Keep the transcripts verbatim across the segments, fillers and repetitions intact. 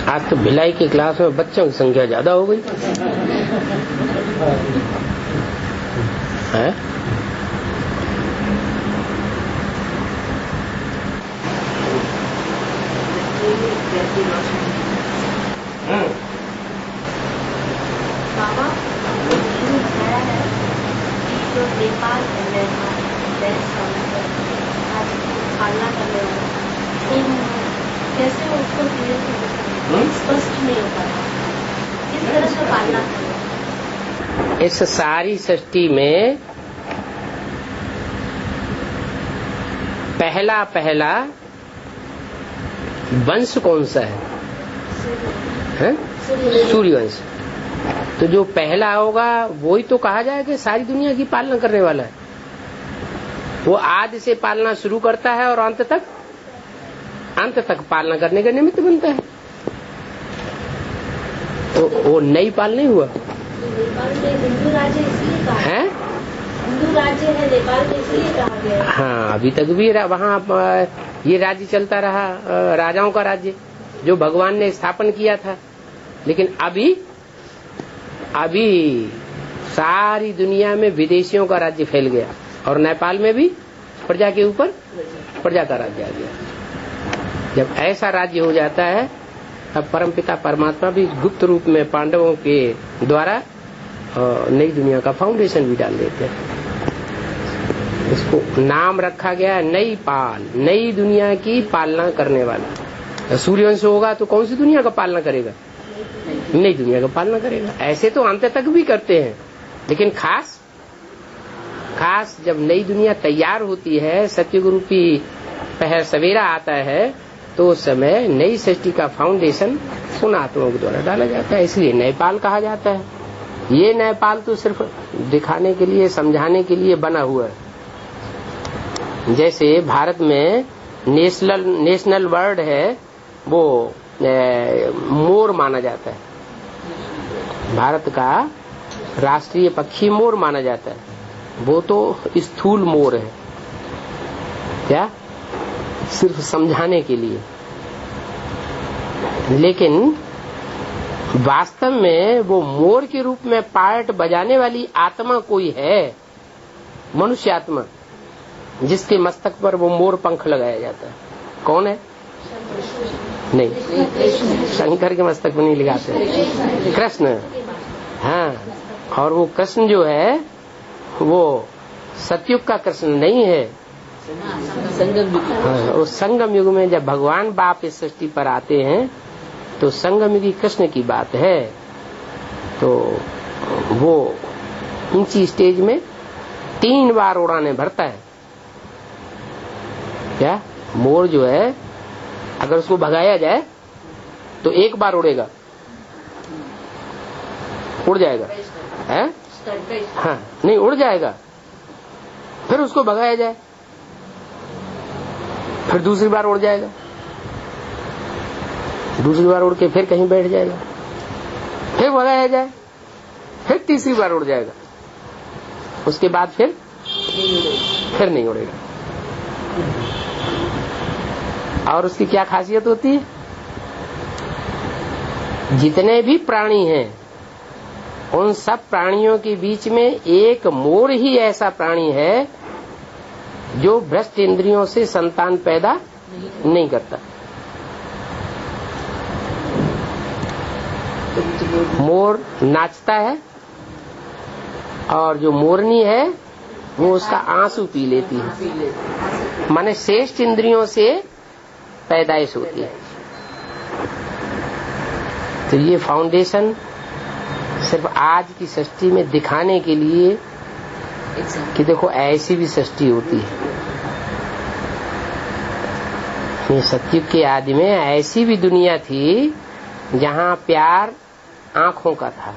आज तो भिलाई की क्लास में बच्चों की संख्या ज्यादा हो गई है। बाबा बताया है कि जो नेपाल पालना करने वाला कैसे उसको स्पष्ट नहीं हो पाता, किस तरह से पालना करना। इस सारी सृष्टि में पहला पहला वंश कौन सा है, है? सूर्यवंश। तो जो पहला होगा वही तो कहा जाए कि सारी दुनिया की पालना करने वाला है। वो आदि से पालना शुरू करता है और अंत तक अंत तक पालना करने का निमित्त बनता है। तो वो नई पाल नहीं हुआ। नेपाल में हिंदू राज्य इसलिए कहा है, हिंदू राज्य है नेपाल में इसलिए कहा गया है। हाँ, अभी तक भी वहाँ ये राज्य चलता रहा, राजाओं का राज्य जो भगवान ने स्थापन किया था। लेकिन अभी अभी सारी दुनिया में विदेशियों का राज्य फैल गया और नेपाल में भी प्रजा के ऊपर प्रजा का राज्य आ गया। जब ऐसा राज्य हो जाता है तब परमपिता परमात्मा भी गुप्त रूप में पांडवों के द्वारा नई दुनिया का फाउंडेशन भी डाल देते हैं। इसको नाम रखा गया नई पाल, नई दुनिया की पालना करने वाला। सूर्यवंश होगा तो कौन सी दुनिया का पालना करेगा, नई दुनिया का पालना करेगा। ऐसे तो अंत तक भी करते हैं, लेकिन खास खास जब नई दुनिया तैयार होती है, सत्ययुग रूपी पहर सवेरा आता है, तो उस समय नई सृष्टि का फाउंडेशन उन आत्माओं के द्वारा डाला जाता है। इसलिए नेपाल कहा जाता है। ये नेपाल तो सिर्फ दिखाने के लिए, समझाने के लिए बना हुआ है। जैसे भारत में नेशनल नेशनल बर्ड है वो ए, मोर माना जाता है। भारत का राष्ट्रीय पक्षी मोर माना जाता है। वो तो स्थूल मोर है, क्या सिर्फ समझाने के लिए। लेकिन वास्तव में वो मोर के रूप में पार्ट बजाने वाली आत्मा कोई है, मनुष्य आत्मा, जिसके मस्तक पर वो मोर पंख लगाया जाता है। कौन है? नहीं, शंकर के मस्तक पर नहीं लगाते, कृष्ण। हाँ, और वो कृष्ण जो है वो सतयुग का कृष्ण नहीं है। हाँ, उस संगम युग में जब भगवान बाप इस सृष्टि पर आते हैं तो संगम युगी कृष्ण की बात है। तो वो ऊंची स्टेज में तीन बार उड़ाने भरता है। क्या मोर जो है अगर उसको भगाया जाए तो एक बार उड़ेगा, उड़ जाएगा, है? हाँ, नहीं उड़ जाएगा। फिर उसको भगाया जाए, फिर दूसरी बार उड़ जाएगा, दूसरी बार उड़ के फिर कहीं बैठ जाएगा, फिर भगाया जाए, फिर तीसरी बार उड़ जाएगा, उसके बाद फिर फिर नहीं उड़ेगा। और उसकी क्या खासियत होती है? जितने भी प्राणी हैं उन सब प्राणियों के बीच में एक मोर ही ऐसा प्राणी है जो भ्रष्ट इंद्रियों से संतान पैदा नहीं करता। मोर नाचता है और जो मोरनी है वो उसका आंसू पी लेती है, माने श्रेष्ठ इंद्रियों से पैदाइश होती है। तो ये फाउंडेशन सिर्फ आज की सृष्टि में दिखाने के लिए कि देखो ऐसी भी सृष्टि होती है। ये सतयुग के आदि में ऐसी भी दुनिया थी जहाँ प्यार आंखों का था,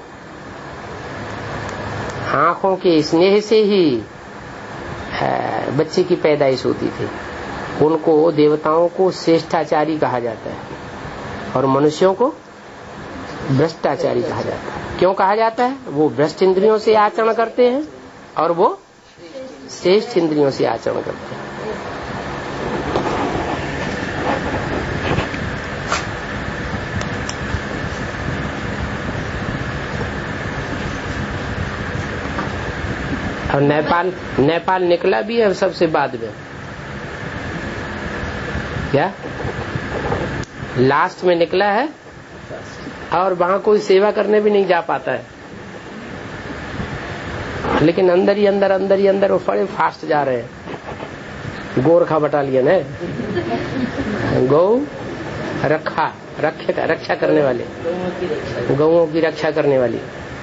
आंखों के स्नेह से ही बच्चे की पैदाइश होती थी। उनको, देवताओं को श्रेष्ठाचारी कहा जाता है और मनुष्यों को भ्रष्टाचारी कहा जाता है। क्यों कहा जाता है? वो भ्रष्ट इंद्रियों से आचरण करते हैं और वो श्रेष्ठ इंद्रियों से आचरण करते हैं। और नेपाल नेपाल निकला भी है सबसे बाद में, क्या लास्ट में निकला है, और वहां कोई सेवा करने भी नहीं जा पाता है, लेकिन अंदर ही अंदर अंदर ही अंदर वो बड़े फास्ट जा रहे हैं। गोरखा बटालियन है, गौ रखा रक्षा रक्षा करने वाले, गौओं की रक्षा करने वाली।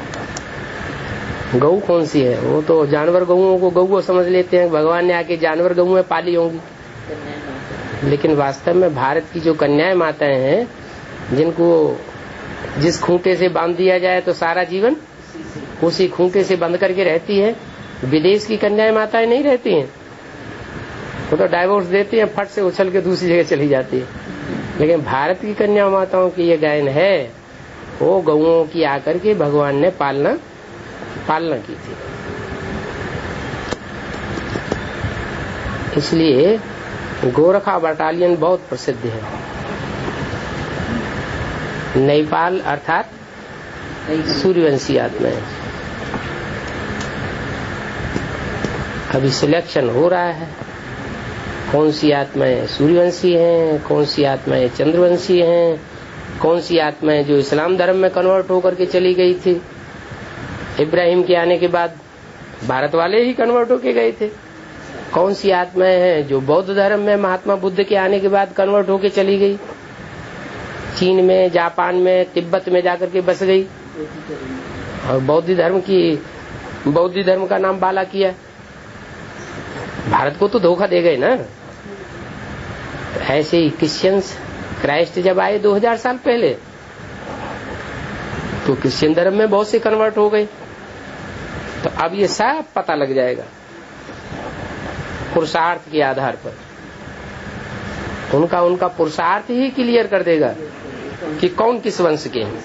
गौ कौन सी है? वो तो जानवर गौओं को गौ समझ लेते हैं, भगवान ने आके जानवर गौएं पाली होंगी, लेकिन वास्तव में भारत की जो कन्याएं माताएं हैं, जिनको जिस खूंटे से बांध दिया जाए तो सारा जीवन उसी खूंटे से बंद करके रहती है। विदेश की कन्याएं माताएं नहीं रहती हैं, वो तो डाइवोर्स देती हैं, फट से उछल के दूसरी जगह चली जाती है। लेकिन भारत की कन्या माताओं की ये गायन है, वो गौओं की आकर के भगवान ने पालना पालना की थी। इसलिए गोरखा बटालियन बहुत प्रसिद्ध है। नेपाल अर्थात सूर्यवंशी आत्माएं। अभी सिलेक्शन हो रहा है, कौन सी आत्माएं सूर्यवंशी हैं, कौन सी आत्माएं चंद्रवंशी हैं, कौन सी आत्माएं जो इस्लाम धर्म में कन्वर्ट होकर के चली गई थी। इब्राहिम के आने के बाद भारत वाले ही कन्वर्ट होके गए थे। कौन सी आत्माएं हैं जो बौद्ध धर्म में महात्मा बुद्ध के आने के बाद कन्वर्ट होके चली गई, चीन में, जापान में, तिब्बत में जाकर के बस गई और बौद्ध धर्म की बौद्ध धर्म का नाम बाला किया। भारत को तो धोखा दे गए ना। ऐसे ही क्रिश्चियंस, क्राइस्ट जब आए दो हज़ार साल पहले, तो क्रिश्चियन धर्म में बहुत से कन्वर्ट हो गए। तो अब ये सब पता लग जाएगा पुरुषार्थ के आधार पर। उनका उनका पुरुषार्थ ही क्लियर कर देगा कि कौन किस वंश के हैं।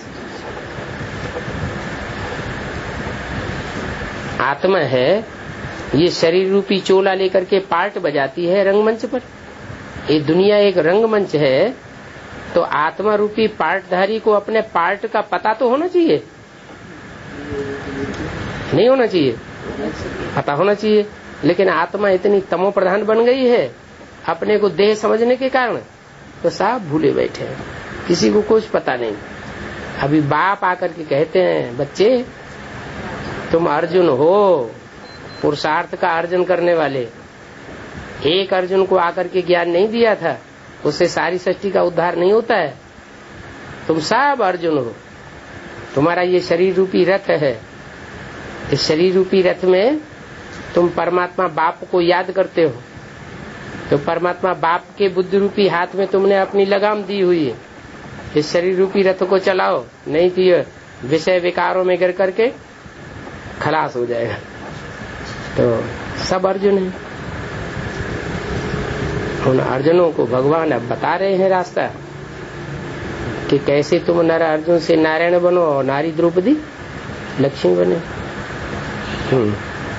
आत्मा है, ये शरीर रूपी चोला लेकर के पार्ट बजाती है रंगमंच पर। ये दुनिया एक रंगमंच है, तो आत्मा रूपी पार्टधारी को अपने पार्ट का पता तो होना चाहिए, नहीं होना चाहिए? पता होना चाहिए। लेकिन आत्मा इतनी तमो प्रधान बन गई है अपने को देह समझने के कारण, तो सब भूले बैठे हैं, किसी को कुछ पता नहीं। अभी बाप आकर के कहते हैं, बच्चे तुम अर्जुन हो, पुरुषार्थ का अर्जन करने वाले। एक अर्जुन को आकर के ज्ञान नहीं दिया था, उससे सारी सृष्टि का उद्धार नहीं होता है। तुम सब अर्जुन हो, तुम्हारा ये शरीर रूपी रथ है। इस शरीर रूपी रथ में तुम परमात्मा बाप को याद करते हो, तो परमात्मा बाप के बुद्धि रूपी हाथ में तुमने अपनी लगाम दी हुई है। इस शरीर रूपी रथ को चलाओ, नहीं तो ये विषय विकारों में गिर करके खलास हो जाएगा। तो सब अर्जुन है। उन अर्जुनों को भगवान अब बता रहे हैं रास्ता कि कैसे तुम नर अर्जुन से नारायण बनो और नारी द्रौपदी लक्ष्मी बने। हम्म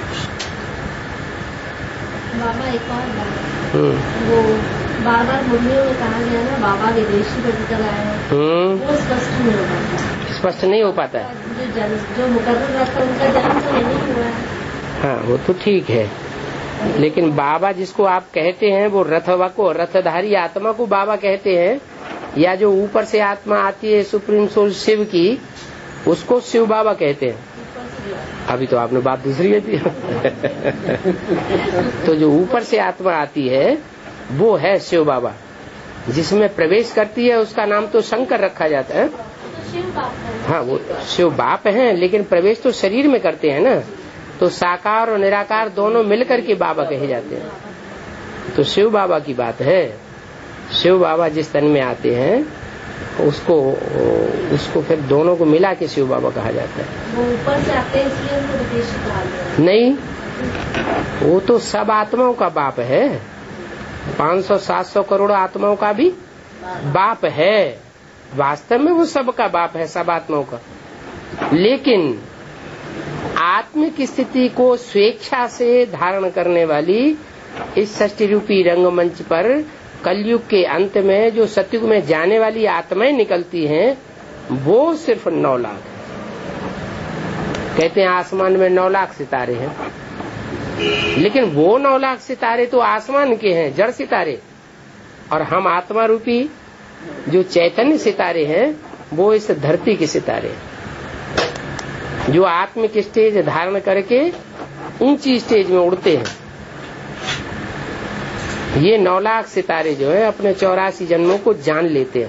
बाबा एक और बात, वो बार बार मुरलियों में कहा गया ना, बाबा विदेशी बदल आए हैं, वो स्पष्ट नहीं हो पाता। स्पष्ट नहीं हो पाता है। जो जन, जो मुकर्रर रहता उनका जन्म तो नहीं हुआ है। हाँ, वो तो ठीक है, लेकिन बाबा जिसको आप कहते हैं वो रथवा को, रथधारी आत्मा को बाबा कहते हैं, या जो ऊपर से आत्मा आती है सुप्रीम सोल शिव की, उसको शिव बाबा कहते हैं। अभी तो आपने बात दूसरी है। तो जो ऊपर से आत्मा आती है वो है शिव बाबा, जिसमें प्रवेश करती है उसका नाम तो शंकर रखा जाता है। हाँ, वो शिव बाप हैं, लेकिन प्रवेश तो शरीर में करते हैं ना, तो साकार और निराकार दोनों मिलकर के बाबा कहे जाते हैं। तो शिव बाबा की बात है। शिव बाबा जिस तन में आते हैं उसको उसको फिर दोनों को मिला के शिव बाबा कहा जाता है। वो ऊपर से आते हैं इसलिए उनको विदेशी कहा गया है। नहीं, वो तो सब आत्माओं का बाप है, पाँच सौ सात सौ करोड़ आत्माओं का भी बाप है। वास्तव में वो सबका बाप है, सब आत्माओं का। लेकिन आत्मिक स्थिति को स्वेच्छा से धारण करने वाली इस षष्टि रूपी रंगमंच पर कलयुग के अंत में जो सतयुग में जाने वाली आत्माएं निकलती हैं, वो सिर्फ नौ लाख। कहते हैं आसमान में नौ लाख सितारे हैं, लेकिन वो नौ लाख सितारे तो आसमान के हैं, जड़ सितारे, और हम आत्मा रूपी जो चैतन्य सितारे हैं वो इस धरती के सितारे हैं, जो आत्मिक स्टेज धारण करके ऊंची स्टेज में उड़ते हैं। ये नौ लाख सितारे जो है अपने चौरासी जन्मों को जान लेते हैं,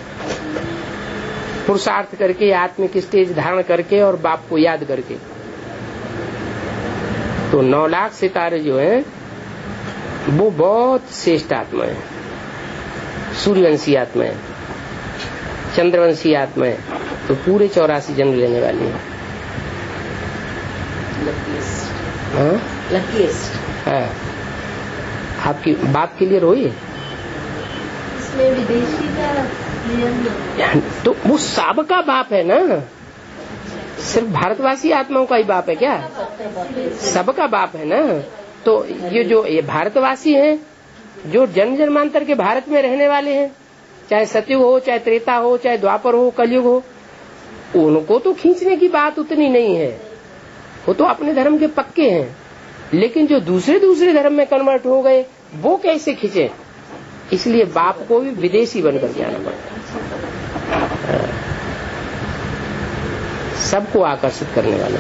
पुरुषार्थ करके, आत्मिक स्टेज धारण करके और बाप को याद करके। तो नौ लाख सितारे जो हैं वो बहुत श्रेष्ठ आत्मा है, सूर्यवंशी आत्मा है, चंद्रवंशी आत्मा है, तो पूरे चौरासी जन्म लेने वाली है। लकीएस्ट है। आपकी बात क्लियर हुई है? इसमें विदेशी का तो वो सबका बाप है ना, सिर्फ भारतवासी आत्माओं का ही बाप है क्या? सबका बाप है ना। तो ये जो ये भारतवासी हैं, जो जन्म जन्मांतर के भारत में रहने वाले हैं, चाहे सतयुग हो, चाहे त्रेता हो, चाहे द्वापर हो, कलयुग हो, उनको तो खींचने की बात उतनी नहीं है, वो तो अपने धर्म के पक्के हैं। लेकिन जो दूसरे दूसरे धर्म में कन्वर्ट हो गए वो कैसे खींचे? इसलिए बाप को भी विदेशी बनकर के आना पड़ता, सबको आकर्षित करने वाला।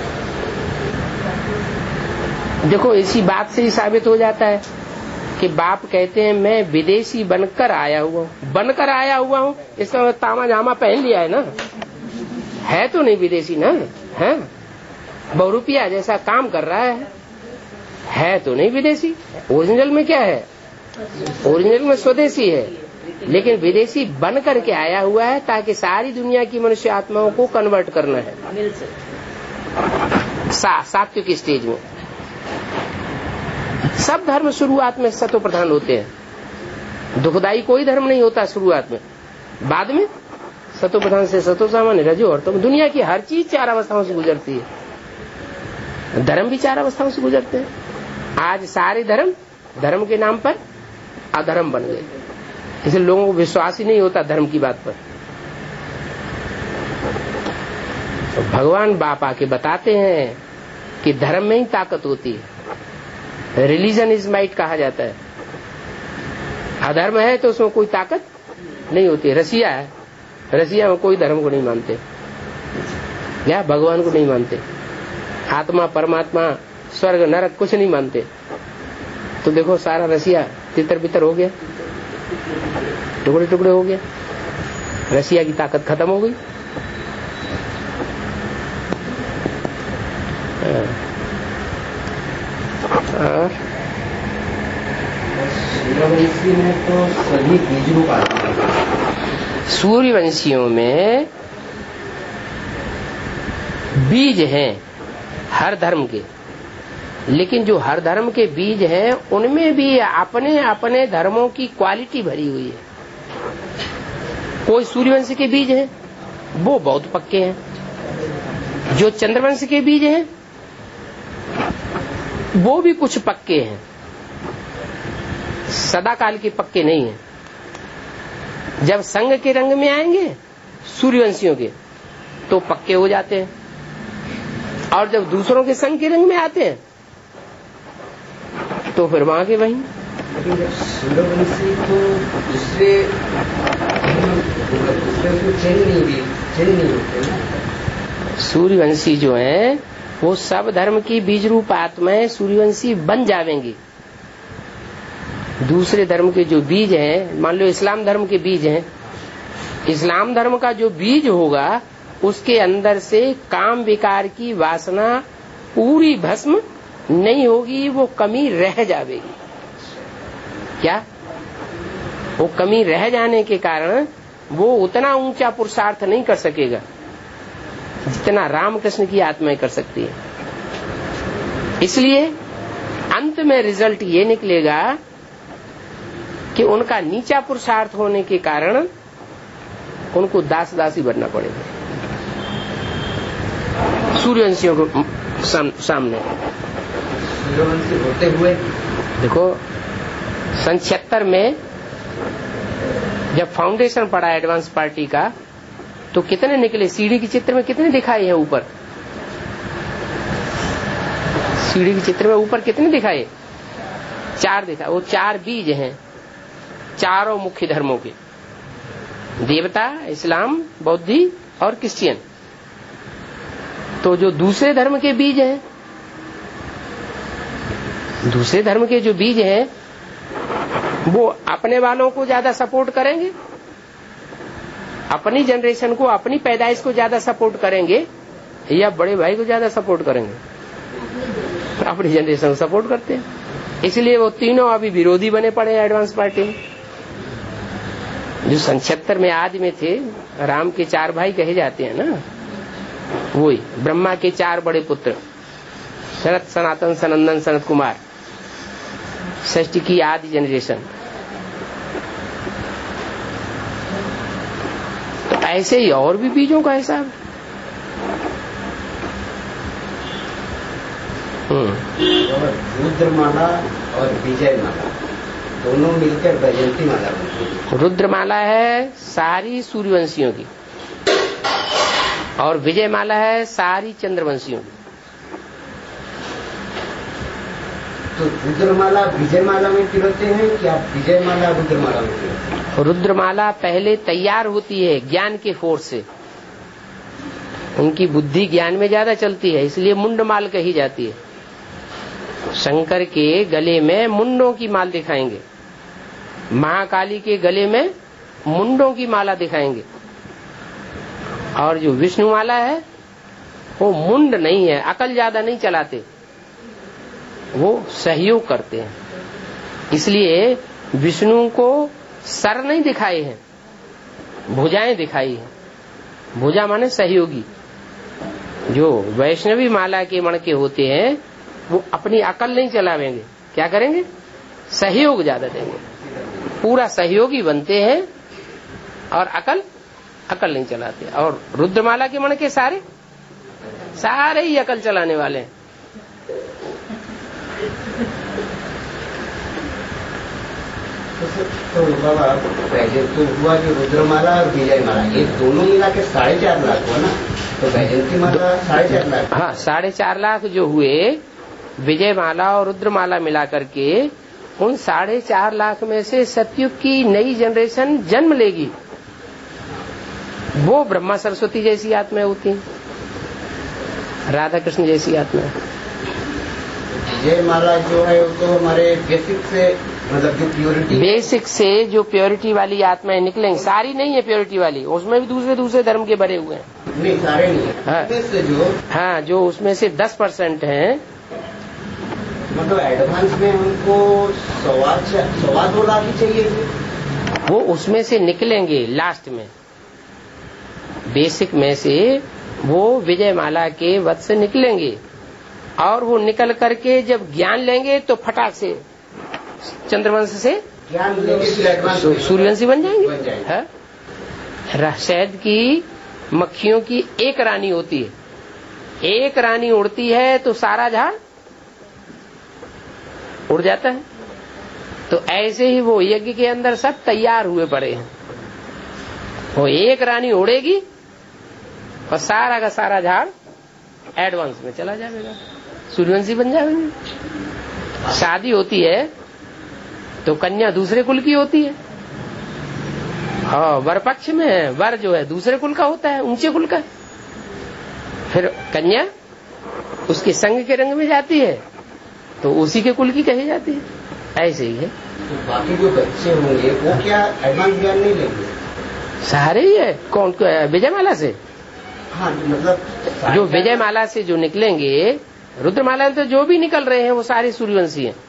देखो इसी बात से ही साबित हो जाता है कि बाप कहते हैं मैं विदेशी बनकर आया हुआ हूँ। बनकर आया हुआ हूँ इसका तामा जामा पहन लिया है ना, है तो नहीं विदेशी ना, है बहुरूपिया जैसा काम कर रहा है, है तो नहीं विदेशी। ओरिजिनल में क्या है? ओरिजिनल में स्वदेशी है, लेकिन विदेशी बन करके आया हुआ है ताकि सारी दुनिया की मनुष्य आत्माओं को कन्वर्ट करना है सा, सात्विक स्टेज में। सब धर्म शुरुआत में सतो प्रधान होते हैं, दुखदाई कोई धर्म नहीं होता शुरुआत में, बाद में सतो प्रधान से सतो सामान्य रजो और तुम। दुनिया की हर चीज चार अवस्थाओं से गुजरती है, धर्म भी चार अवस्थाओं से गुजरते हैं। आज सारे धर्म धर्म के नाम पर अधर्म बन गए, इसलिए लोगों को विश्वास ही नहीं होता धर्म की बात पर। तो भगवान बाप आके बताते हैं कि धर्म में ही ताकत होती है, रिलीजन इज माइट कहा जाता है। अधर्म है तो उसमें कोई ताकत नहीं होती। रसिया है, रसिया में कोई धर्म को नहीं मानते, या भगवान को नहीं मानते, आत्मा परमात्मा स्वर्ग नरक कुछ नहीं मानते। तो देखो सारा रसिया तितर बितर हो गया, टुकड़े टुकड़े हो गया, रसिया की ताकत खत्म हो गई। और सूर्यवंशी में तो सभी बीज रूप आते हैं। सूर्यवंशियों में बीज हैं हर धर्म के, लेकिन जो हर धर्म के बीज हैं उनमें भी अपने अपने धर्मों की क्वालिटी भरी हुई है। कोई सूर्यवंश के बीज हैं वो बहुत पक्के हैं, जो चंद्रवंश के बीज हैं वो भी कुछ पक्के हैं, सदाकाल के पक्के नहीं हैं। जब संघ के रंग में आएंगे सूर्यवंशियों के तो पक्के हो जाते हैं, और जब दूसरों के संघ के रंग में आते हैं तो फिर वहां के वहीं। सूर्यवंशी तो दूसरे सूर्यवंशी जो है वो सब धर्म की बीज रूप आत्माएं सूर्यवंशी बन जाएंगी। दूसरे धर्म के जो बीज हैं, मान लो इस्लाम धर्म के बीज हैं, इस्लाम धर्म का जो बीज होगा उसके अंदर से काम विकार की वासना पूरी भस्म नहीं होगी, वो कमी रह जाएगी। क्या? वो कमी रह जाने के कारण वो उतना ऊंचा पुरुषार्थ नहीं कर सकेगा जितना रामकृष्ण की आत्माएं कर सकती है। इसलिए अंत में रिजल्ट ये निकलेगा कि उनका नीचा पुरुषार्थ होने के कारण उनको दास दासी बनना पड़ेगा सूर्यवंशियों को साम, सामने। सूर्यवंशी होते हुए देखो सन छिहत्तर में जब फाउंडेशन पड़ा एडवांस पार्टी का तो कितने निकले, सीढ़ी के चित्र में कितने दिखाए हैं ऊपर सीढ़ी के चित्र में ऊपर कितने दिखाए? चार दिखा। वो चार बीज हैं चारों मुख्य धर्मों के, देवता, इस्लाम, बौद्धि और क्रिश्चियन। तो जो दूसरे धर्म के बीज हैं, दूसरे धर्म के जो बीज हैं वो अपने वालों को ज्यादा सपोर्ट करेंगे, अपनी जनरेशन को, अपनी पैदाइश को ज्यादा सपोर्ट करेंगे, या बड़े भाई को ज्यादा सपोर्ट करेंगे? अपनी जनरेशन को सपोर्ट करते हैं। इसलिए वो तीनों अभी विरोधी बने पड़े हैं एडवांस पार्टी में। जो सन छिहत्तर में आदि में थे, राम के चार भाई कहे जाते हैं ना, वही ब्रह्मा के चार बड़े पुत्र, शरत, सनातन, सनंदन, सनत कुमार, षष्ठी की आदि जनरेशन। तो ऐसे ही और भी बीजों का हिसाब। रुद्रमाला और विजय माला दोनों मिलकर वैजयंती माला बनती है। रुद्रमाला है सारी सूर्यवंशियों की और विजय माला है सारी चंद्रवंशियों की। तो रुद्रमाला विजय माला में पिरोते हैं कि आप विजय माला रुद्रमाला में पिरोते हैं? रुद्रमाला पहले तैयार होती है ज्ञान के फोर्स से, उनकी बुद्धि ज्ञान में ज्यादा चलती है, इसलिए मुंड माल कही जाती है। शंकर के गले में मुंडों की माल दिखाएंगे, महाकाली के गले में मुंडों की माला दिखाएंगे, और जो विष्णु माला है वो मुंड नहीं है, अकल ज्यादा नहीं चलाते, वो सहयोग करते हैं। इसलिए विष्णु को सर नहीं दिखाए हैं, भुजाएं दिखाई हैं। भुजा माने सहयोगी। जो वैष्णवी माला के मणके होते हैं वो अपनी अकल नहीं चलावेंगे, क्या करेंगे? सहयोग ज्यादा देंगे, पूरा सहयोगी बनते हैं और अकल अकल नहीं चलाते। और रुद्रमाला के मणके सारे सारे ही अकल चलाने वाले हैं। तो बाबा पहले तो हुआ जो रुद्रमाला और विजय माला, ये दोनों मिला के साढ़े चार लाख हुआ ना, तो वैजयंती माला साढ़े चार लाख। हाँ, साढ़े चार लाख जो हुए विजय माला और रुद्रमाला मिला करके, उन साढ़े चार लाख में से सतयुग की नई जनरेशन जन्म लेगी, वो ब्रह्मा सरस्वती जैसी आत्मा होती, राधा कृष्ण जैसी आत्मा। विजय माला जो है वो तो हमारे बेसिक से, मतलब जो प्योरिटी, बेसिक से जो प्योरिटी वाली आत्माएं निकलेंगी, सारी नहीं है प्योरिटी वाली, उसमें भी दूसरे दूसरे धर्म के भरे हुए हैं। नहीं, सारे नहीं है। हाँ, से जो हाँ जो उसमें से दस परसेंट है, मतलब एडवांस में हमको सवा सवा दो लाख ही चाहिए थे, वो उसमें से निकलेंगे लास्ट में। बेसिक में से वो विजय माला के वध से निकलेंगे, और वो निकल करके जब ज्ञान लेंगे तो फटाक से चंद्रवंश से ज्ञान लेंगे, सूर्यवंशी बन जाएंगे। बन जाएंगे। हाँ? शहद की मक्खियों की एक रानी होती है, एक रानी उड़ती है तो सारा झाड़ उड़ जाता है। तो ऐसे ही वो यज्ञ के अंदर सब तैयार हुए पड़े हैं। वो एक रानी उड़ेगी और सारा का सारा झाड़ एडवांस में चला जाएगा, सूर्यवंशी बन जाएंगे। शादी होती है तो कन्या दूसरे कुल की होती है, और वर पक्ष में वर जो है दूसरे कुल का होता है, ऊंचे कुल का। फिर कन्या उसके संग के रंग में जाती है तो उसी के कुल की कही जाती है। ऐसे ही है। तो बाकी जो बच्चे होंगे वो क्या एडवांस ज्ञान नहीं लेंगे? सारे ही है। कौन? विजय माला से? हाँ, मतलब जो विजय माला से जो निकलेंगे, रुद्रमाला से तो जो भी निकल रहे हैं वो सारे सूर्यवंशी हैं।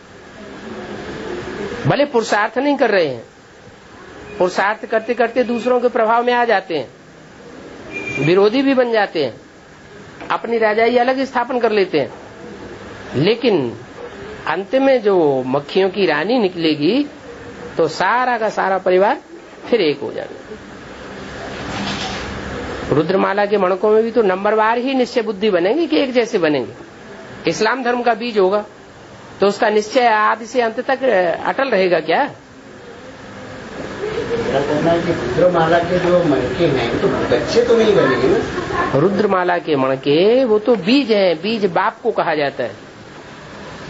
भले पुरुषार्थ नहीं कर रहे हैं, पुरुषार्थ करते करते दूसरों के प्रभाव में आ जाते हैं, विरोधी भी बन जाते हैं, अपनी राजाई अलग स्थापन कर लेते हैं, लेकिन अंत में जो मक्खियों की रानी निकलेगी तो सारा का सारा परिवार फिर एक हो जाएगा। रुद्रमाला के मणकों में भी तो नंबरवार ही निश्चय बुद्धि बनेंगे कि एक जैसे बनेंगे। इस्लाम धर्म का बीज होगा तो उसका निश्चय आदि से अंत तक अटल रहेगा क्या? रुद्रमाला के जो मणके हैं तो बच्चे तो नहीं बनेंगे ना? रुद्रमाला के मणके वो तो बीज हैं, बीज बाप को कहा जाता है।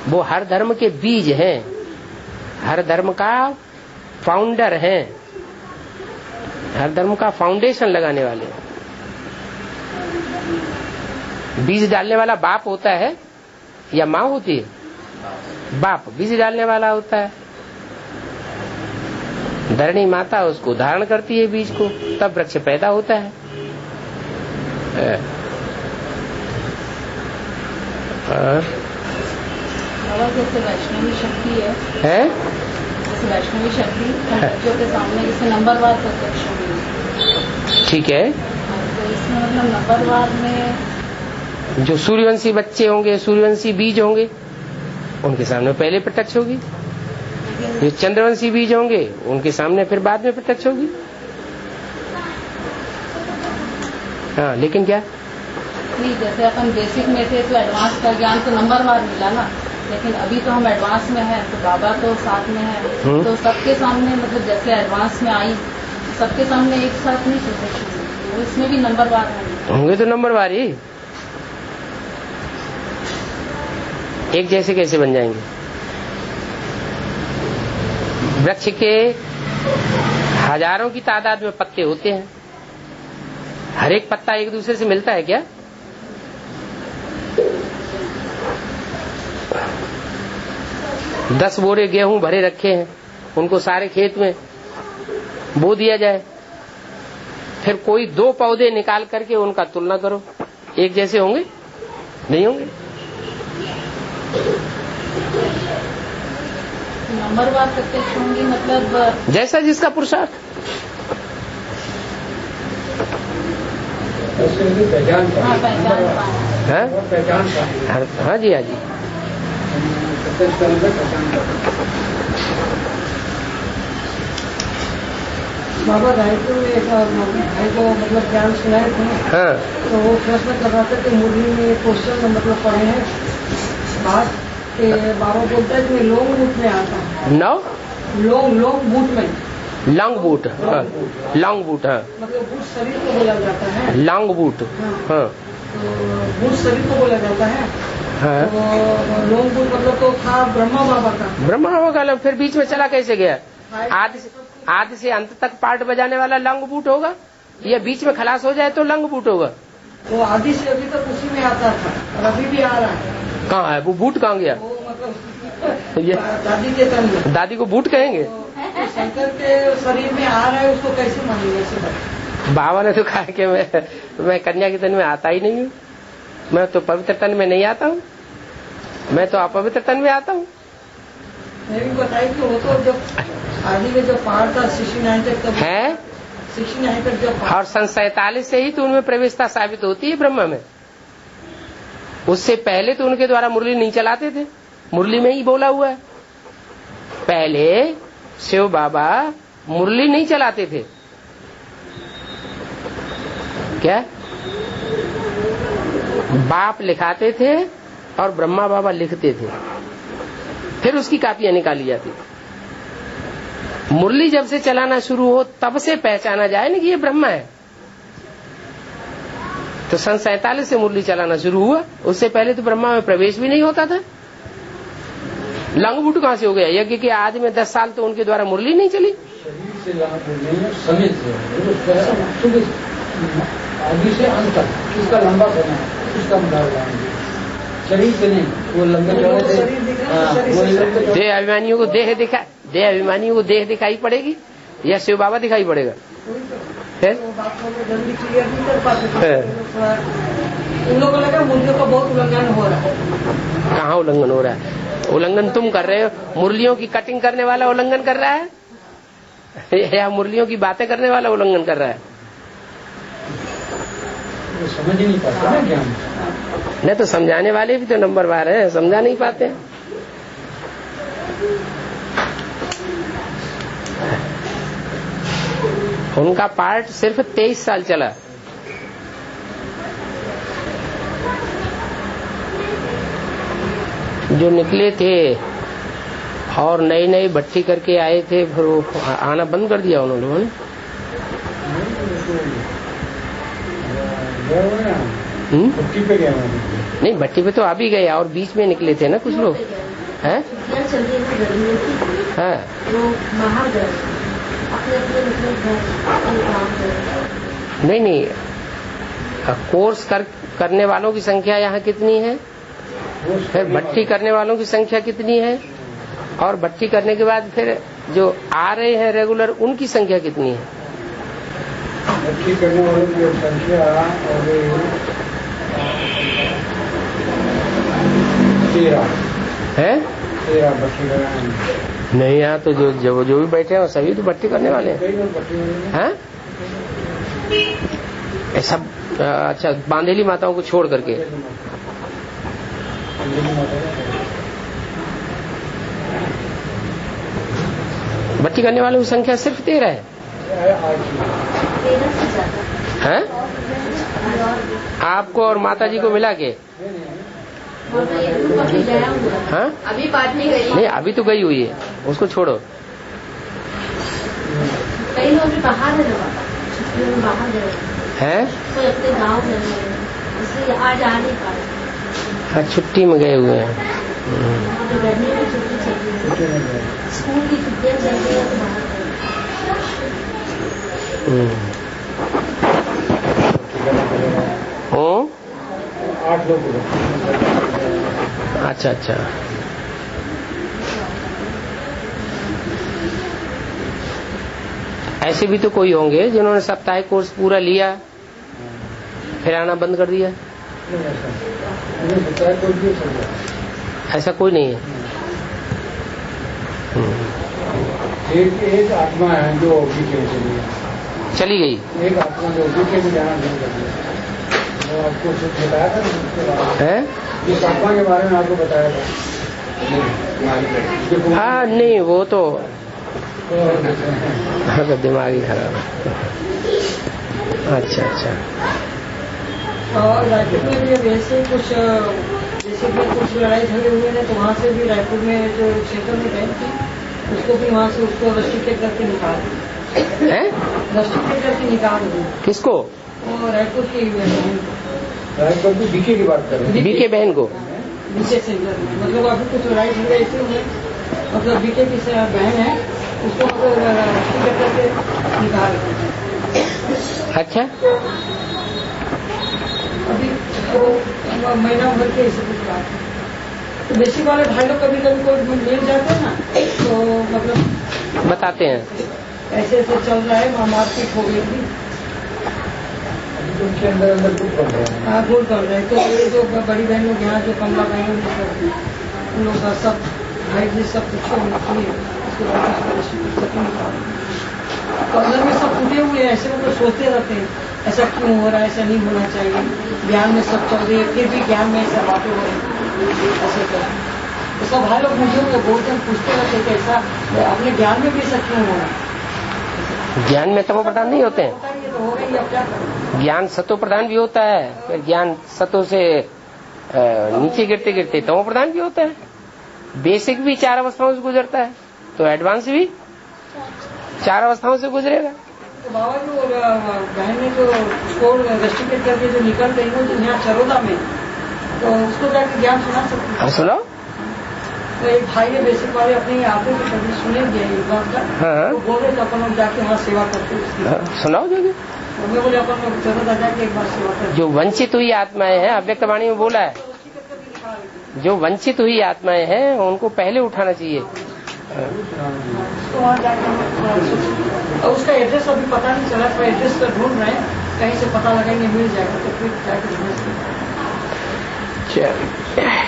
वो हर धर्म के बीज हैं, हर धर्म का फाउंडर हैं, हर धर्म का फाउंडेशन लगाने वाले। बीज डालने वाला बाप होता है या माँ होती है? बाप बीज डालने वाला होता है। धरणी माता उसको धारण करती है बीज को, तब वृक्ष पैदा होता है। जैसे वैष्णवी शक्ति है, है? जैसे वैष्णवी शक्ति बच्चों के सामने जैसे नंबरवार प्रत्यक्ष होगी, ठीक है। तो इसमें मतलब नंबरवार में जो सूर्यवंशी बच्चे होंगे, सूर्यवंशी बीज होंगे, उनके सामने पहले प्रत्यक्ष होगी। जो चंद्रवंशी बीज होंगे उनके सामने फिर बाद में प्रत्यक्ष होगी। हाँ, लेकिन क्या नहीं, जैसे अपन बेसिक में थे तो एडवांस का ज्ञान तो नंबरवार मिला ना, लेकिन अभी तो हम एडवांस में हैं, तो बाबा तो साथ में है, तो सबके सामने मतलब जैसे एडवांस में आई सबके सामने एक साथ नहीं प्रत्यक्ष होगी, तो इसमें भी नंबरवार होंगे। तो नंबरवार ही एक जैसे कैसे बन जाएंगे? वृक्ष के हजारों की तादाद में पत्ते होते हैं, हर एक पत्ता एक दूसरे से मिलता है क्या? दस बोरे गेहूं भरे रखे हैं, उनको सारे खेत में बो दिया जाए, फिर कोई दो पौधे निकाल करके उनका तुलना करो, एक जैसे होंगे? नहीं होंगे। नंबरवार प्रत्यक्ष होंगी मतलब जैसा जिसका पुरुषार्थ। पहचान हाँ पहचान हाँ जी, हाँ जी। बाबा रायपुर में एक भाई को मतलब ज्ञान सुनाए थे। हाँ। तो वो प्रश्न कर रहा था कि मुरली में क्वेश्चन मतलब पढ़े हैं बात कि बाबा बोलता है कि लॉन्ग बूट में आता है। नो लॉन्ग लॉन्ग बूट में लॉन्ग बूट, हाँ लॉन्ग बूट, हाँ मतलब बूट शरीर को बोला जाता है। लॉन्ग बूट, हाँ बूट शरीर को बोला जाता है। हाँ। तो लॉन्ग बूट मतलब तो था ब्रह्मा बाबा का। ब्रह्मा बाबा का, फिर बीच में चला कैसे गया? आदि से आदि से अंत तक पार्ट बजाने वाला लॉन्ग बूट होगा, या बीच में खलास हो जाए तो लॉन्ग बूट होगा? वो आदि से अभी तक उसी में आता था और अभी भी आ रहा है। कहाँ है वो बूट? कहाँ गया वो मतलब ये दादी के तन में। दादी को बूट कहेंगे? तो शंकर के शरीर में आ रहा है, उसको कैसे मानेंगे? बाबा ने तो कहा कि मैं मैं कन्या के तन में आता ही नहीं हूँ, मैं तो पवित्र तन में नहीं आता हूँ, मैं तो अपवित्र तन में आता हूँ। मैं भी बताई कि वो तो जब आदि में जो पहाड़ था सिक्सटी नाइन तक है, सिक्सटी नाइन तक जो और सन सैतालीस से ही तो उनमें प्रवेशता साबित होती है ब्रह्म में। उससे पहले तो उनके द्वारा मुरली नहीं चलाते थे, मुरली में ही बोला हुआ है। पहले शिव बाबा मुरली नहीं चलाते थे, क्या बाप लिखाते थे और ब्रह्मा बाबा लिखते थे, फिर उसकी कापियां निकाली जाती थी। मुरली जब से चलाना शुरू हो तब से पहचाना जाए ना कि ये ब्रह्मा है। तो सन सैतालीस से मुरली चलाना शुरू हुआ, उससे पहले तो ब्रह्मा में प्रवेश भी नहीं होता था। लंगबूट कहां से हो गया? यज्ञ के आदि में दस साल तो उनके द्वारा मुरली नहीं चली। शरीर से समय से आदि से अंत तक इसका लंबा समय उसका मुकाबला शरीर से नहीं, वो लंबे चौड़े देह अभिमानियों को देह दिखा देह अभिमानियों को देह दिखाई पड़ेगी या शिव बाबा दिखाई पड़ेगा? है उन लोगों को लगा मुरलियों का बहुत उल्लंघन हो रहा है। कहाँ उल्लंघन हो रहा है? उल्लंघन तुम कर रहे हो। मुरलियों की कटिंग करने वाला उल्लंघन कर रहा है या मुरलियों की बातें करने वाला उल्लंघन कर रहा है? समझ ही नहीं पाता ना ज्ञान। नहीं तो समझाने वाले भी तो नंबरवार है, समझा नहीं पाते। उनका पार्ट सिर्फ तेईस साल चला। जो निकले थे और नई नई भट्टी करके आए थे, फिर वो आना बंद कर दिया उन लोगों ने। भट्टी पे गया नहीं, भट्टी पे तो आ भी गए और बीच में निकले थे ना कुछ लोग। है चल रही है गर्मियों की, है वो बाहर गए अपने अपने मतलब काम कर। नहीं नहीं, कोर्स कर करने वालों की संख्या यहाँ कितनी है, फिर भट्टी करने वालों की संख्या कितनी है, और भट्टी करने के बाद फिर जो आ रहे हैं रेगुलर उनकी संख्या कितनी है? भट्टी करने वालों की संख्या तेरह है। तेरह भट्टी करने नहीं, यहाँ तो जो जो, जो भी बैठे हैं सभी तो भट्टी करने वाले हैं। ऐसा अच्छा, बांधेली माताओं को छोड़ करके भट्टी करने वालों की संख्या सिर्फ तेरह है। हैं? आपको और माता जी को मिला के? हाँ, अभी बात नहीं गई। नहीं, अभी तो गई हुई है, उसको छोड़ो। कई लोग बाहर है ना, छुट्टियों में बाहर गए हैं? कोई अपने गाँव में इसलिए आज आ नहीं पाए। हाँ, छुट्टी में गए हुए हैं। तो गर्मी की छुट्टी चल रही है, स्कूल की छुट्टियां चल रही है तो बाहर हूँ। आठ लोग। अच्छा अच्छा, ऐसे भी तो कोई होंगे जिन्होंने साप्ताहिक कोर्स पूरा लिया फिर आना बंद कर दिया। ऐसा कोई नहीं है। एक एक आत्मा है जो बीके चली चली गई। एक आत्मा जो बीके में जाना बंद कर दिया। वो आपको कुछ बताया था उसके बारे है? में, इस आत्मा के बारे में आपको बताया था? हाँ नहीं, वो तो दिमागी खराब है। अच्छा अच्छा, और रायपुर में भी अब ऐसे कुछ जैसे कि कुछ लड़ाई झगड़े हुए थे तो वहाँ से भी रायपुर में जो क्षेत्र में गए थी उसको भी वहाँ से उसको रस्टिकेट करके निकाल है? रस्टिकेट करके निकाल दी। किसको? वो रायपुर की बहन रायपुर की बीके की बात कर रहे हैं। बीके बहन को? बीके सेंटर में मतलब अभी कुछ लड़ाई झगड़े ऐसे हुए, मतलब बीके की बहन है उसको रस्टिकेट करके निकाल दी। अच्छा, अभी तो महीना भर के ऐसे कुछ बात है। तो बेसिक वाले भाई लोग कभी कभी कोई मिल जाते हैं ना तो मतलब बताते हैं ऐसे ऐसे चल रहा है, वहाँ मारपीट हो गई थी, उनके अंदर अंदर कुछ कर रहे हैं। हाँ गोल कर रहे हैं। तो ये जो बड़ी बहन लोग यहाँ जो कमला बहन उन लोग का सब भाई जी सब कुछ उसके बाद तो अंदर में सब टूटे हुए हैं। ऐसे मतलब सोचते रहते हैं ऐसा क्यों हो रहा है, ऐसा नहीं होना चाहिए, ज्ञान में सब चल रही है फिर भी ज्ञान में ऐसा बातें हो रही ऐसे कर तो सब भाई लोग मुझे बोलते हैं, पूछते रहते हैं कि ऐसा अपने ज्ञान में भी ऐसा क्यों हो रहा है। ज्ञान में तमो प्रधान नहीं होते हैं। तो हो रही है, अब क्या करें। ज्ञान सतो प्रधान भी होता है, फिर ज्ञान सतो से नीचे गिरते गिरते तमो प्रधान भी होता है। बेसिक भी चार अवस्थाओं से गुजरता है तो एडवांस भी चार अवस्थाओं से गुजरेगा। तो बाबा जो बहन ने जो उसको रेस्ट्रिकेट करके जो निकल गई वो जो यहाँ चरोदा में तो उसको जाके ज्ञान सुना सकते हाँ सुनो। तो एक भाई है बेसिक वाले अपने आते थे कभी सुने दिया एक बात का। हाँ। तो बोल रहे थे अपन लोग जाके वहाँ सेवा करते उसकी। हाँ, सुनाओ जो भी। तो मैं बोले अपन लोग चरोदा जाके एक बार सेवा करते। जो वंचित हुई आत्माएं हैं, अव्यक्त वाणी में बोला है, जो वंचित हुई आत्माएं हैं उनको पहले उठाना चाहिए। तो वहाँ जाके और उसका एड्रेस अभी पता नहीं चला, तो एड्रेस तो ढूंढ रहे हैं, कहीं से पता लगाएंगे मिल जाएगा तो फिर जाके ढूंढ चल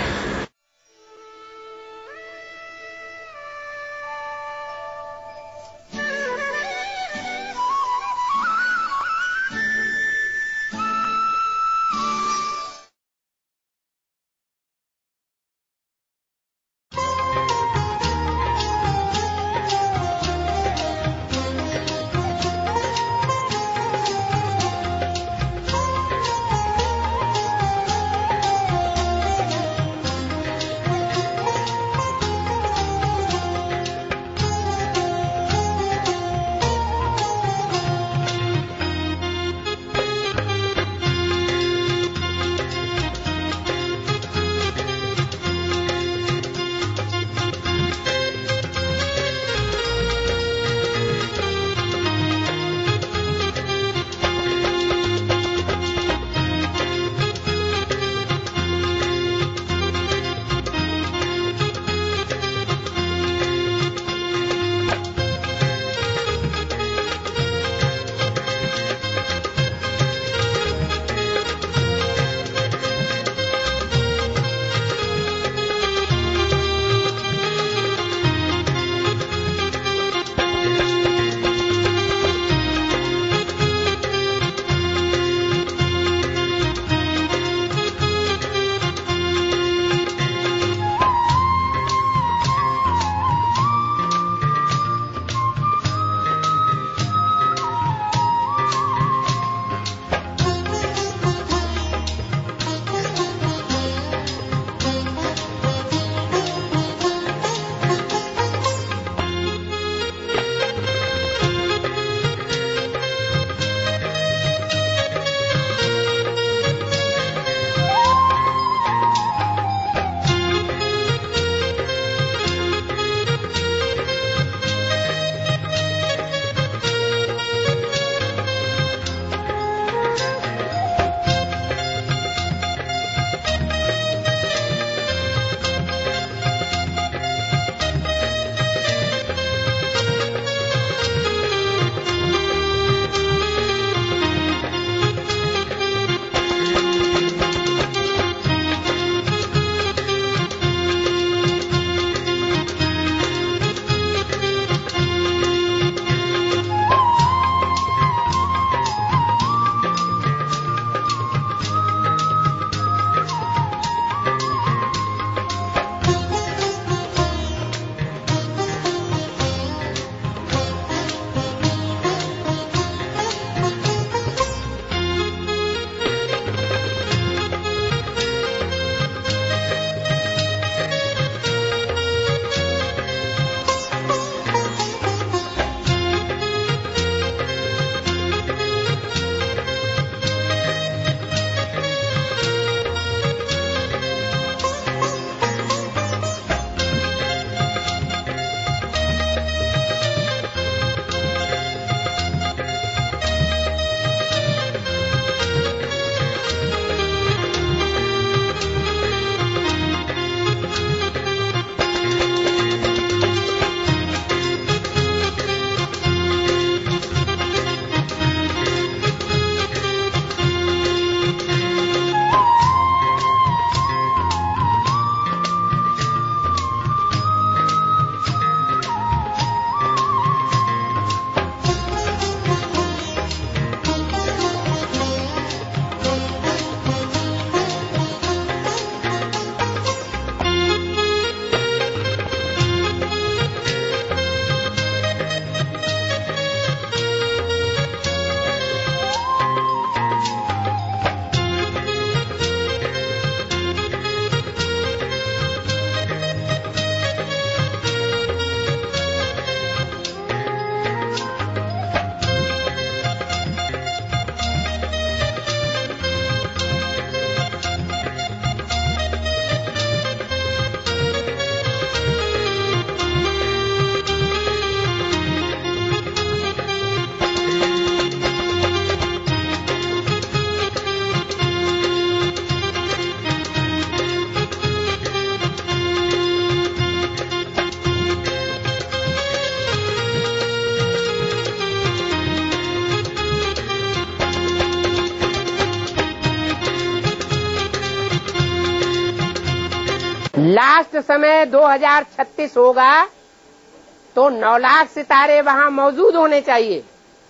लास्ट समय दो हज़ार छत्तीस होगा तो नौ लाख सितारे वहां मौजूद होने चाहिए।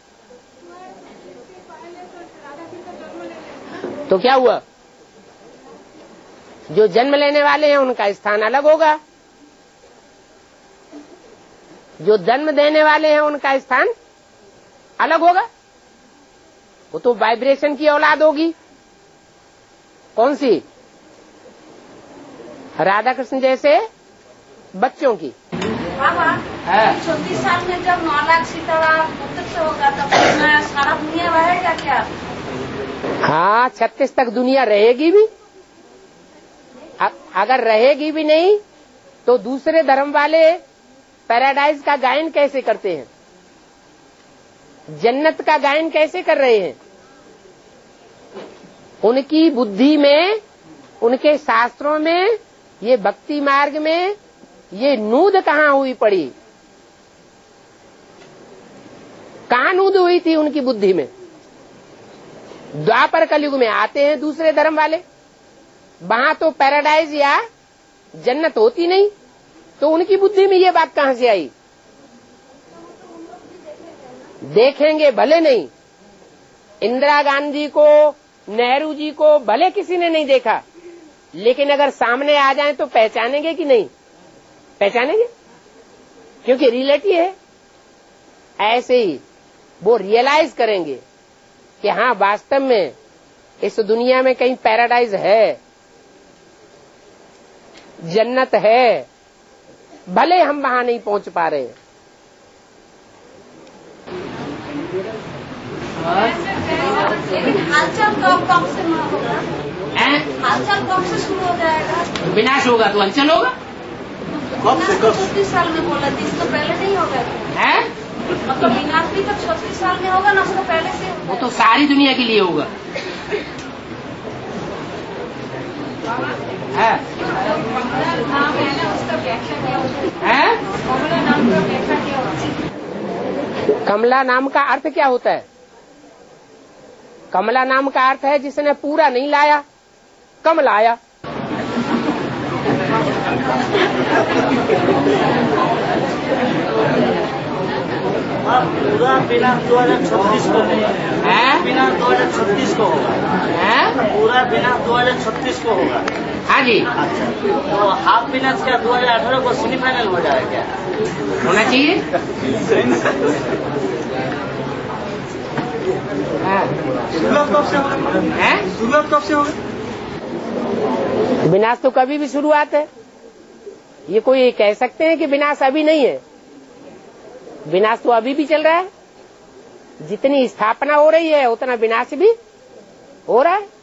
तो क्या हुआ? जो जन्म लेने वाले हैं उनका स्थान अलग होगा, जो जन्म देने वाले हैं उनका स्थान अलग होगा। वो तो वाइब्रेशन की औलाद होगी। कौन सी? राधा कृष्ण जैसे बच्चों की। छत्तीस साल में जब नौ लाख सितारा पुत्र से होगा तब सारा दुनिया रहेगा क्या? हाँ, छत्तीस तक दुनिया रहेगी भी। अगर रहेगी भी नहीं तो दूसरे धर्म वाले पैराडाइज का गायन कैसे करते हैं, जन्नत का गायन कैसे कर रहे हैं? उनकी बुद्धि में, उनके शास्त्रों में, ये भक्ति मार्ग में ये नूद कहाँ हुई पड़ी? कहाँ नूद हुई थी उनकी बुद्धि में? द्वापर कलयुग में आते हैं दूसरे धर्म वाले, वहां तो पैराडाइज या जन्नत होती नहीं, तो उनकी बुद्धि में ये बात कहां से आई? देखेंगे भले नहीं। इंदिरा गांधी को, नेहरू जी को भले किसी ने नहीं देखा, लेकिन अगर सामने आ जाएं तो पहचानेंगे कि नहीं? पहचानेंगे, क्योंकि रियलिटी है। ऐसे ही वो रियलाइज करेंगे कि हाँ, वास्तव में इस दुनिया में कहीं पैराडाइज है, जन्नत है, भले हम वहां नहीं पहुंच पा रहे। हालचाल कब से होगा? हालचाल कब से शुरू हो जाएगा? विनाश होगा तो हलचल होगा। कब से? कब? छत्तीस साल में बोला थी, इसको पहले नहीं होगा है? मतलब विनाश भी तो छत्तीस साल में होगा ना, उसको पहले से होगा। वो तो सारी दुनिया के लिए होगा। है? नाम है ना, उसका व्याख्या क्या होता है? कमला नाम का व्याख्या क्या होता है? कमला नाम का अर्थ क्या होता है? कमला नाम का अर्थ है जिसने पूरा नहीं लाया, कम लाया। पूरा बिना दो हजार छत्तीस को होगा, बिना दो हजार छत्तीस को होगा, पूरा बिना दो हजार छत्तीस को होगा। हाँ जी। अच्छा, तो हाफ बिनास क्या दो हजार अठारह को सेमीफाइनल हो जाएगा क्या? होना चाहिए। शुरुआत कब से होगा? शुरुआत कब से होगा? विनाश तो कभी भी शुरुआत है। ये कोई कह सकते हैं कि विनाश अभी नहीं है? विनाश तो अभी भी चल रहा है। जितनी स्थापना हो रही है उतना विनाश भी हो रहा है।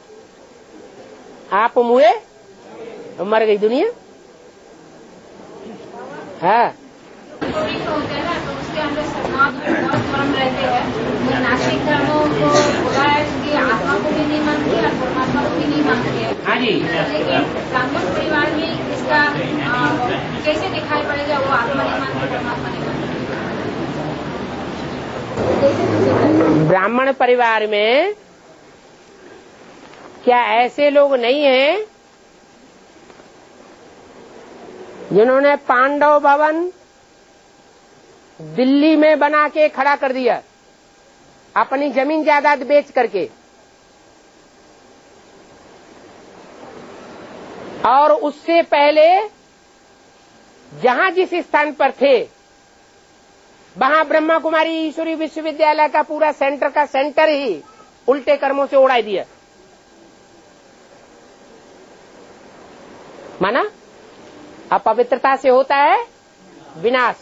आप मुए तो मर गई दुनिया। हाँ, होते हैं ना, तो उसके अंदर समाज में बहुत धर्म रहते हैं। नास्तिक धर्मों को बोला है कि आत्मा को भी नहीं मानती और परमात्मा को भी नहीं मानती है। हाँ जी। लेकिन ब्राह्मण परिवार में इसका आ, कैसे दिखाई पड़ेगा? वो आत्मा नहीं मानती, परमात्मा नहीं मानती। ब्राह्मण परिवार में क्या ऐसे लोग नहीं हैं जिन्होंने पांडव भवन दिल्ली में बना के खड़ा कर दिया अपनी जमीन जायदाद बेच करके, और उससे पहले जहां जिस स्थान पर थे वहां ब्रह्मा कुमारी ईश्वरी विश्वविद्यालय का पूरा सेंटर का सेंटर ही उल्टे कर्मों से उड़ा दिया। माना अपवित्रता से होता है विनाश।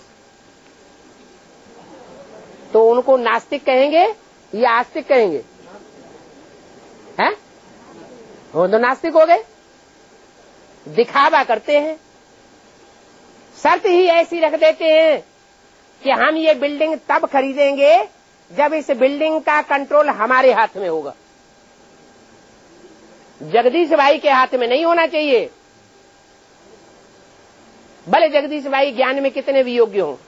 तो उनको नास्तिक कहेंगे या आस्तिक कहेंगे? हैं? वो तो नास्तिक हो गए। दिखावा करते हैं, शर्त ही ऐसी रख देते हैं कि हम ये बिल्डिंग तब खरीदेंगे जब इस बिल्डिंग का कंट्रोल हमारे हाथ में होगा। जगदीश भाई के हाथ में नहीं होना चाहिए, भले जगदीश भाई ज्ञान में कितने भी योग्य हों,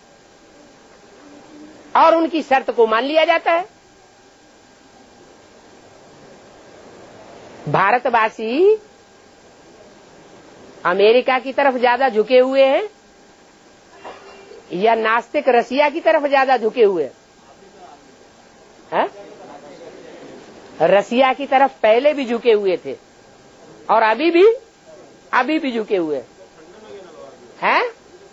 और उनकी शर्त को मान लिया जाता है। भारतवासी अमेरिका की तरफ ज्यादा झुके हुए हैं या नास्तिक रसिया की तरफ ज्यादा झुके हुए हैं? रसिया की तरफ पहले भी झुके हुए थे और अभी भी अभी भी झुके हुए हैं।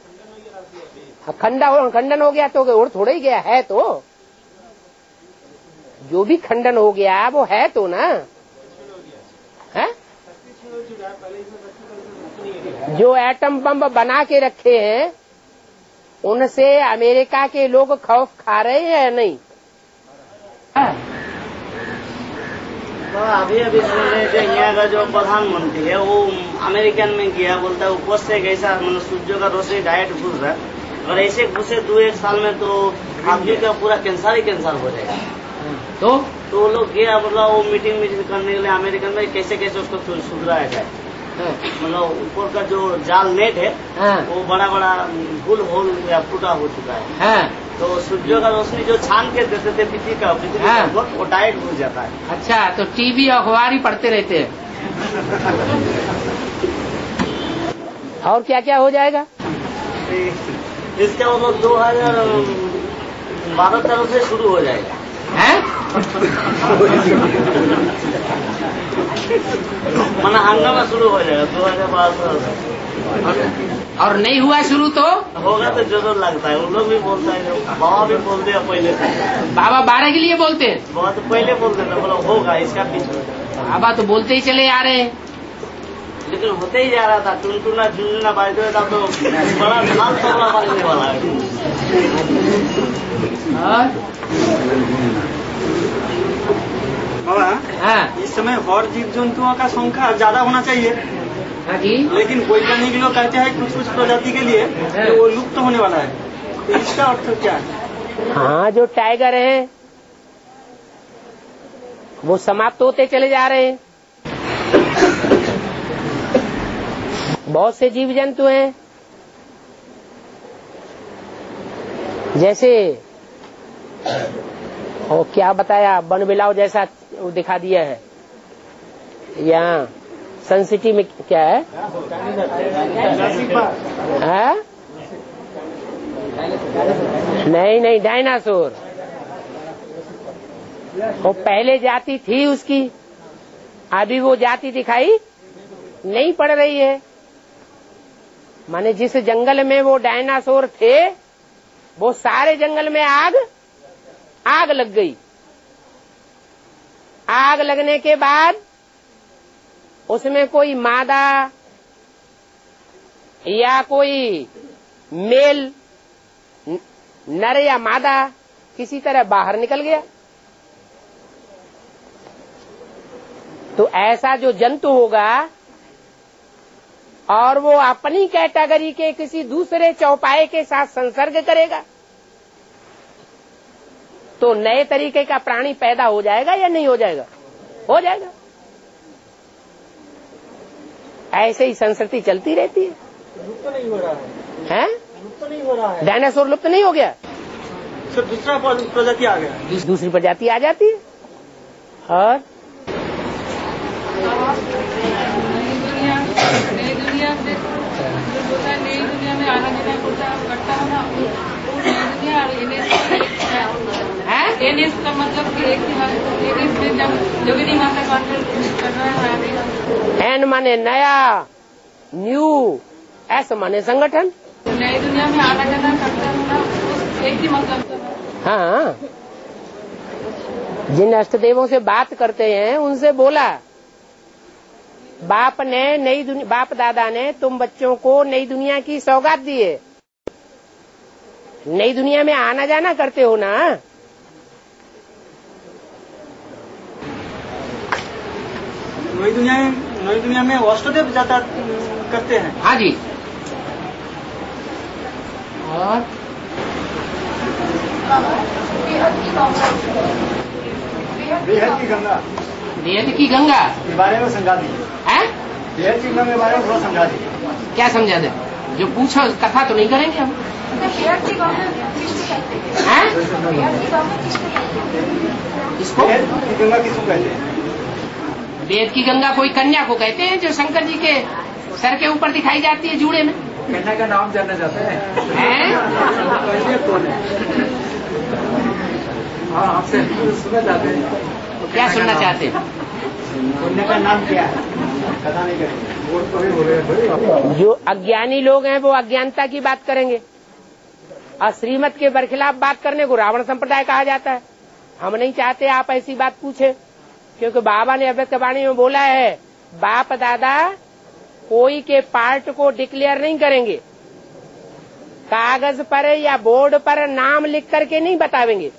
खंडन खंडन हो गया तो और थोड़ा ही गया है, तो जो भी खंडन हो गया वो है तो ना है। जो एटम बम बना के रखे हैं उनसे अमेरिका के लोग खौफ खा रहे हैं या नहीं? तो अभी अभी सुन रहे थे यहाँ का जो प्रधानमंत्री है वो अमेरिकन में गया, बोलता है ऊपर से कैसा मतलब सूर्य का रोशनी डायरेक्ट घुस रहा है, और ऐसे घुसे दो एक साल में तो आदमी का पूरा कैंसर ही कैंसर हो जाएगा। तो तो वो लोग गया मतलब वो मीटिंग मीटिंग करने के लिए अमेरिकन में कैसे कैसे उसको सुधराया जाए। मतलब ऊपर का जो जाल नेट है वो बड़ा बड़ा गुल होल या टूटा हो चुका है, तो सूर्य का रोशनी जो छान के देते थे बिजली का बिजली का वो डायरेक्ट घुस जाता है। अच्छा, तो टीवी अखबार ही पढ़ते रहते हैं। और क्या क्या हो जाएगा इसका मतलब दो हजार बारह तरह से शुरू हो जाएगा है। मना हंगामा शुरू हो जाएगा दो हजार बारह। और नहीं हुआ शुरू तो होगा तो जरूर लगता है। उन लोग भी बोलता है, बाबा भी बोलते हैं पहले से। बाबा बारह के लिए बोलते हैं, बाबा तो पहले बोलते थे बोला होगा इसका बीच। बाबा तो बोलते ही चले आ रहे हैं, लेकिन होते ही जा रहा था। टुनटुना झुंझुना बाजते था तो बड़ा लाल तबला बाजने वाला है। हाँ, इस समय और जीव जंतुओं का संख्या ज्यादा होना चाहिए। हाँ जी, लेकिन वैज्ञानिक लोग कहते हैं कुछ कुछ प्रजाति के लिए कि वो लुप्त होने वाला है, तो इसका अर्थ क्या है? हाँ, जो टाइगर हैं वो समाप्त होते चले जा रहे हैं। बहुत से जीव जंतु हैं, जैसे और क्या बताया, बनबिलाव जैसा वो दिखा दिया है। यहाँ सन सिटी में क्या है, है? नहीं नहीं, डायनासोर। वो पहले जाति थी उसकी, अभी वो जाति दिखाई नहीं पड़ रही है। माने जिस जंगल में वो डायनासोर थे वो सारे जंगल में आग आग लग गई। आग लगने के बाद उसमें कोई मादा या कोई मेल नर या मादा किसी तरह बाहर निकल गया। तो ऐसा जो जंतु होगा और वो अपनी कैटेगरी के किसी दूसरे चौपाए के साथ संसर्ग करेगा तो नए तरीके का प्राणी पैदा हो जाएगा या नहीं हो जाएगा? हो जाएगा। ऐसे ही संस्कृति चलती रहती है। लुप्त नहीं हो रहा है, हैं? लुप्त नहीं हो रहा है। डायनासोर लुप्त नहीं हो गया, सिर्फ दूसरा प्रजाति आ गया, दूसरी प्रजाति आ जाती है। और नई दुनिया से जो होता है, नई दुनिया में आना जाना करता है ना, नई दुनिया और एनएस का मतलब कि एक एनएस में जब जोगिनी माता कॉन्फ्रेंस कर रहा है। एन माने नया, न्यू, एस माने संगठन। नई दुनिया में आना जाना करता है ना, एक ही मतलब। हाँ, जिन अष्टदेवों से बात करते हैं उनसे बोला, बाप ने नई दुनिया, बाप दादा ने तुम बच्चों को नई दुनिया की सौगात दी है, नई दुनिया में आना जाना करते हो ना। नई दुनिया में नई दुनिया में अष्टदेव जाता करते हैं। हाँ जी। और बेहद की गंगा, बेहद की गंगा के बारे में समझा दी है। बेहद की गंगा के बारे में थोड़ा समझा दी। क्या समझा दे? जो पूछो कथा तो नहीं करेंगे हम। हैं? इसको बेहद की गंगा किसको कहते हैं? वेद की गंगा कोई कन्या को कहते हैं जो शंकर जी के सर के ऊपर दिखाई जाती है जूड़े में। कहने का नाम जानना चाहते हैं, हैं? कौन है? हाँ, आपसे सुनना चाहते हैं। क्या सुनना चाहते हैं? कहने का नाम क्या है? पता नहीं करेंगे। जो अज्ञानी लोग हैं वो अज्ञानता की बात करेंगे और श्रीमत के बरखिलाफ बात करने को रावण संप्रदाय कहा जाता है। हम नहीं चाहते आप ऐसी बात पूछे, क्योंकि बाबा ने अव्यक्त वाणी में बोला है, बाप दादा कोई के पार्ट को डिक्लेयर नहीं करेंगे, कागज पर या बोर्ड पर नाम लिख करके नहीं बतावेंगे।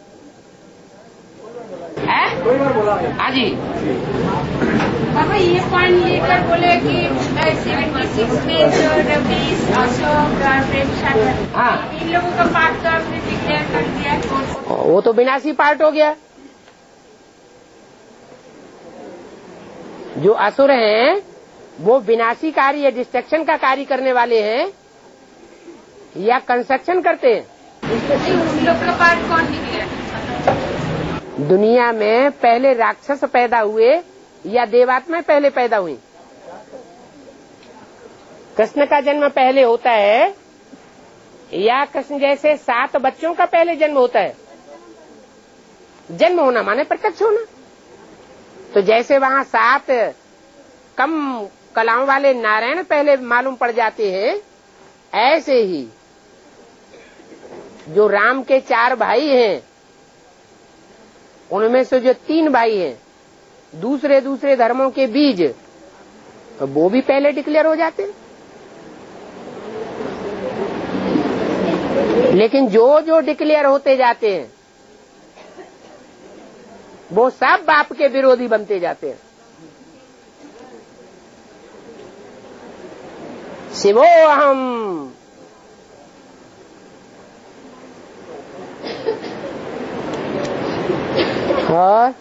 हाँ जी, बाबा ये पॉइंट लेकर बोले कि सेवेंटी सिक्स में जो रवीश अशोक हाँ, इन लोगों का पार्ट तो आपने डिक्लेयर कर दिया। वो तो विनाशी पार्ट हो गया। जो असुर हैं वो विनाशी कार्य, डिस्ट्रक्शन का कार्य करने वाले हैं या कंस्ट्रक्शन करते हैं? उन लोग का पार्ट कौन डिक्लेयर? दुनिया में पहले राक्षस पैदा हुए या देवात्मा पहले पैदा हुई? कृष्ण का जन्म पहले होता है या कृष्ण जैसे सात बच्चों का पहले जन्म होता है? जन्म होना माने प्रत्यक्ष होना। तो जैसे वहाँ सात कम कलाओं वाले नारायण पहले मालूम पड़ जाते हैं, ऐसे ही जो राम के चार भाई हैं उनमें से जो तीन भाई हैं दूसरे दूसरे धर्मों के बीज, तो वो भी पहले डिक्लेयर हो जाते हैं। लेकिन जो जो डिक्लेयर होते जाते हैं वो सब बाप के विरोधी बनते जाते हैं। शिवो अहम, और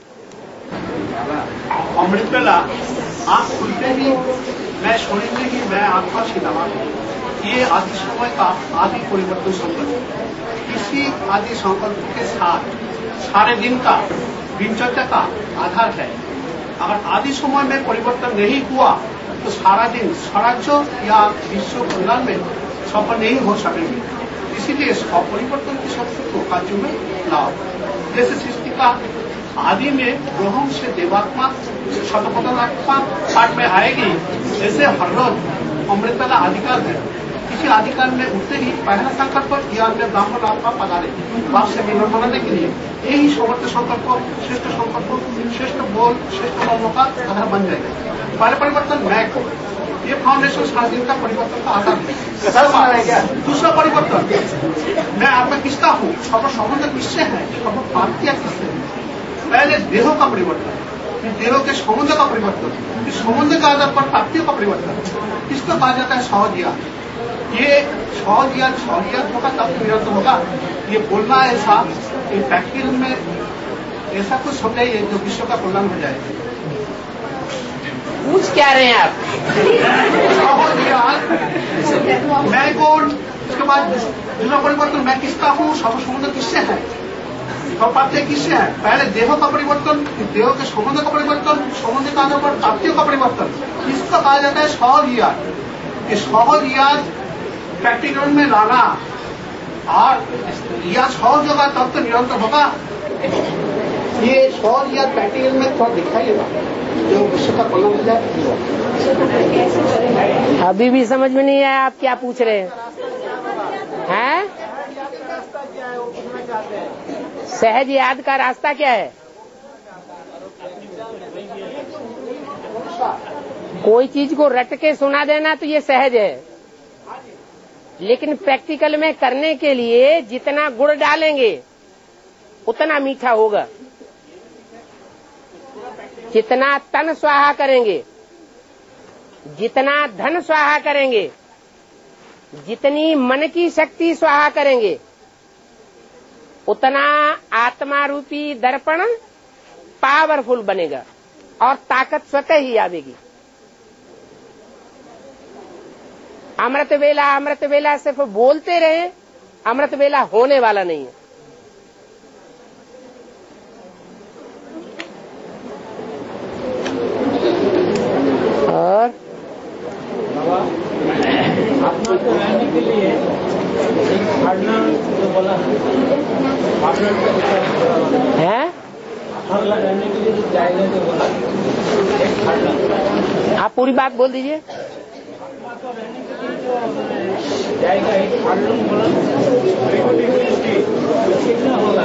अमृतवेला आँख खुलते ही मैं छोड़ेंगे कि मैं आपका सितारा हूँ। ये आदि समय का आदि परिवर्तन संकल्प, इसी आदि संकल्प के साथ सारे दिन का दिनचर्या का आधार है। अगर आदि समय में परिवर्तन नहीं हुआ तो सारा दिन स्वराज्य या विश्व कल्याण में सफल नहीं हो सकेंगे। इसीलिए अपरिवर्तन की शक्ति को कार्य में लाओ। जैसे सृष्टि का आदि में ब्रह्म से देवात्मा शतपथात्मा पाठ में आएगी, जैसे हर रोज अमृतला अधिकार है। किसी अधिकार में उठते ही पहला संकल्प या अन्य ब्राह्मण लाभ का पधारे बाप से मिलन बनाने के लिए यही समर्थ संकल्प, श्रेष्ठ संकल्प, श्रेष्ठ बोल, श्रेष्ठ कर्मों का आधार बन जाएगा। पहले परिवर्तन मैं को, ये फाउंडेशन सारा दिन का परिवर्तन का आधार है। दूसरा परिवर्तन मैं आपका किसका हूँ, सब संबंध किससे है, सब प्राप्तियां किससे है। पहले देहों का परिवर्तन, देहों के संबंध का परिवर्तन, इस संबंध के आधार पर प्राप्तियों का परिवर्तन, इसको कहा जाता है सहजिया। ये सहजिया सहजिया होगा तब निरंतर होगा। ये बोलना ऐसा, ये प्रैक्टिकल में ऐसा कुछ समझाइए जो विश्व का कल्याण हो जाए। पूछ क्या रहे हैं आप? मैं कौन, इसके बाद दूसरा परिवर्तन मैं किसका हूँ, सब संबंध किससे है, सब प्राप्तियां किससे है। पहले देहों का परिवर्तन, देहों के संबंध का परिवर्तन, संबंध का आधार पर प्राप्तियों का परिवर्तन, इसको कहा जाता है सहजिया। ये सहजिया प्रैक्टिकल में लाना और यह सहज होगा तब तो निरंतर होगा। ये सहज या प्रैक्टिकल में थोड़ा दिखाइएगा जो विश्व का कल्याण हो जाए। अभी भी समझ में नहीं आया आप क्या पूछ रहे हैं? हैं? सहज याद का रास्ता क्या है? कोई चीज को रट के सुना देना तो ये सहज है, लेकिन प्रैक्टिकल में करने के लिए जितना गुड़ डालेंगे उतना मीठा होगा। जितना तन स्वाहा करेंगे, जितना धन स्वाहा करेंगे, जितनी मन की शक्ति स्वाहा करेंगे, उतना आत्मा रूपी दर्पण पावरफुल बनेगा और ताकत स्वतः ही आवेगी। अमृत वेला अमृत वेला सिर्फ बोलते रहे, अमृत वेला होने वाला नहीं है। और फल लगाने के लिए जो जाएगा तो बोला एक फल लगा। आप पूरी बात बोल दीजिए। जाएगा एक फल बोला कितना होगा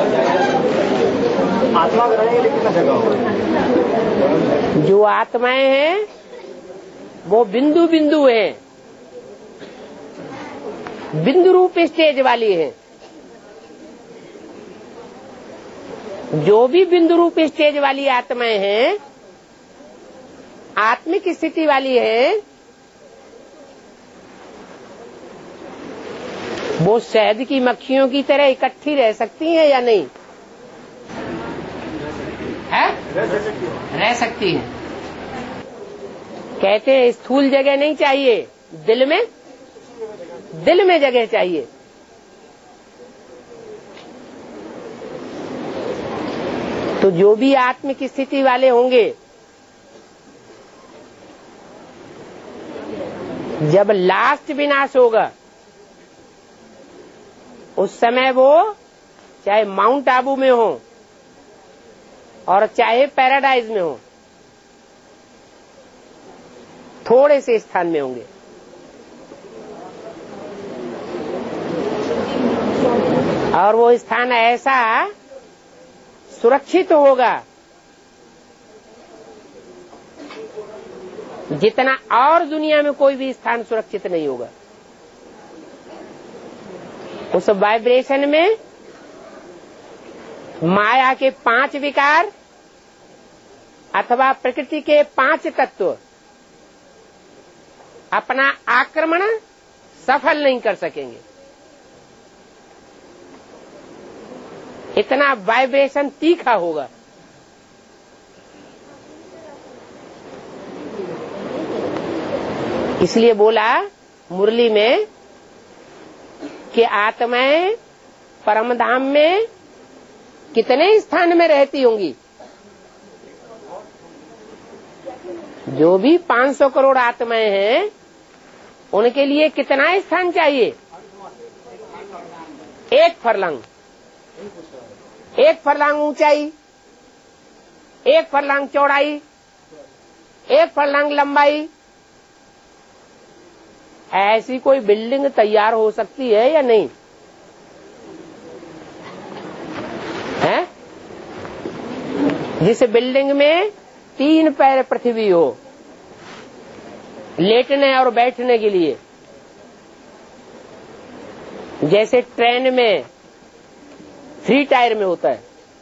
आत्मा बनाने के लिए कितना जगह होगा? जो आत्माएं हैं वो बिंदु बिंदु हैं, बिंदु रूप स्टेज वाली हैं। जो भी बिंदु रूप स्टेज वाली आत्माएं हैं, आत्मिक स्थिति वाली है, वो शहद की मक्खियों की तरह इकट्ठी रह सकती हैं या नहीं? है? रह सकती हैं। कहते हैं स्थूल जगह नहीं चाहिए, दिल में दिल में जगह चाहिए। तो जो भी आत्मिक स्थिति वाले होंगे, जब लास्ट विनाश होगा उस समय वो चाहे माउंट आबू में हो और चाहे पैराडाइज में हो, थोड़े से स्थान में होंगे। और वो स्थान ऐसा सुरक्षित होगा जितना और दुनिया में कोई भी स्थान सुरक्षित नहीं होगा। उस वाइब्रेशन में माया के पांच विकार अथवा प्रकृति के पांच तत्व अपना आक्रमण सफल नहीं कर सकेंगे। इतना वाइब्रेशन तीखा होगा। इसलिए बोला मुरली में कि आत्माएं परमधाम में कितने स्थान में रहती होंगी। जो भी पाँच सौ करोड़ आत्माएं हैं उनके लिए कितना स्थान चाहिए? एक फरलांग, एक फरलांग ऊंचाई, एक फरलांग चौड़ाई, एक फरलांग लंबाई। ऐसी कोई बिल्डिंग तैयार हो सकती है या नहीं? है? जिस बिल्डिंग में तीन पैर पृथ्वी हो लेटने और बैठने के लिए, जैसे ट्रेन में थ्री टायर में होता है,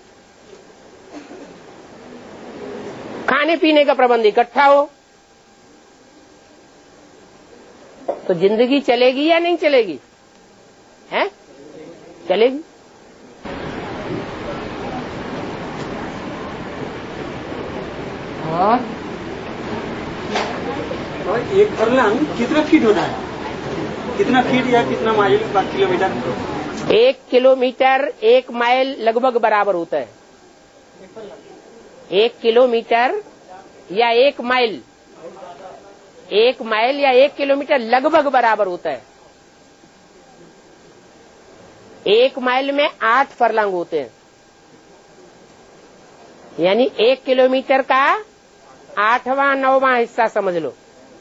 खाने पीने का प्रबंध इकट्ठा हो, तो जिंदगी चलेगी या नहीं चलेगी? है? चलेगी। और और एक फरलांग कितना फीट होता है? कितना फीट या कितना माइल किलोमीटर? एक किलोमीटर एक माइल लगभग बराबर होता है। एक किलोमीटर या एक माइल, एक माइल या एक किलोमीटर लगभग बराबर होता है। एक माइल में आठ फरलांग होते हैं, यानी एक किलोमीटर का आठवां नौवां हिस्सा समझ लो।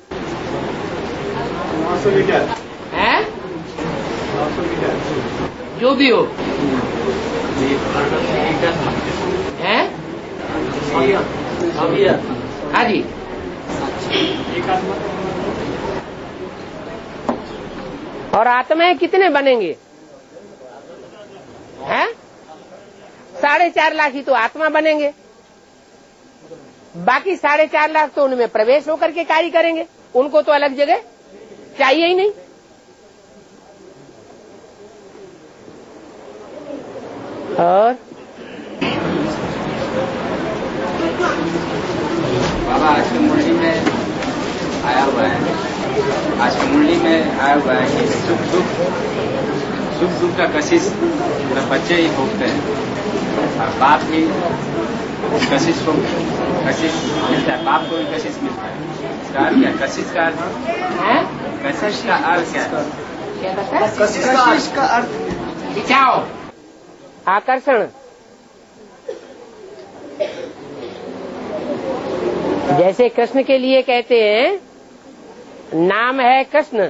नौ सौ मीटर है? नौ सौ मीटर जो भी हो है। हाँ जी। और आत्माएं कितने बनेंगे? हैं? साढ़े चार लाख ही तो आत्मा बनेंगे, बाकी साढ़े चार लाख तो उनमें प्रवेश होकर के कार्य करेंगे। उनको तो अलग जगह चाहिए ही नहीं। और बाबा आज की मुरली में आया हुआ है, आज की मुरली में आया हुआ है कि सुख दुख सुख दुख का कशिश बच्चे ही भोगते हैं और बाप ही कशिश को कशिश मिलता है, बाप को भी कशिश मिलता है। इसका अर्थ क्या? कशिश का अर्थ कशिश का अर्थ क्या है? कशिश का अर्थ विचार आकर्षण। जैसे कृष्ण के लिए कहते हैं नाम है कृष्ण,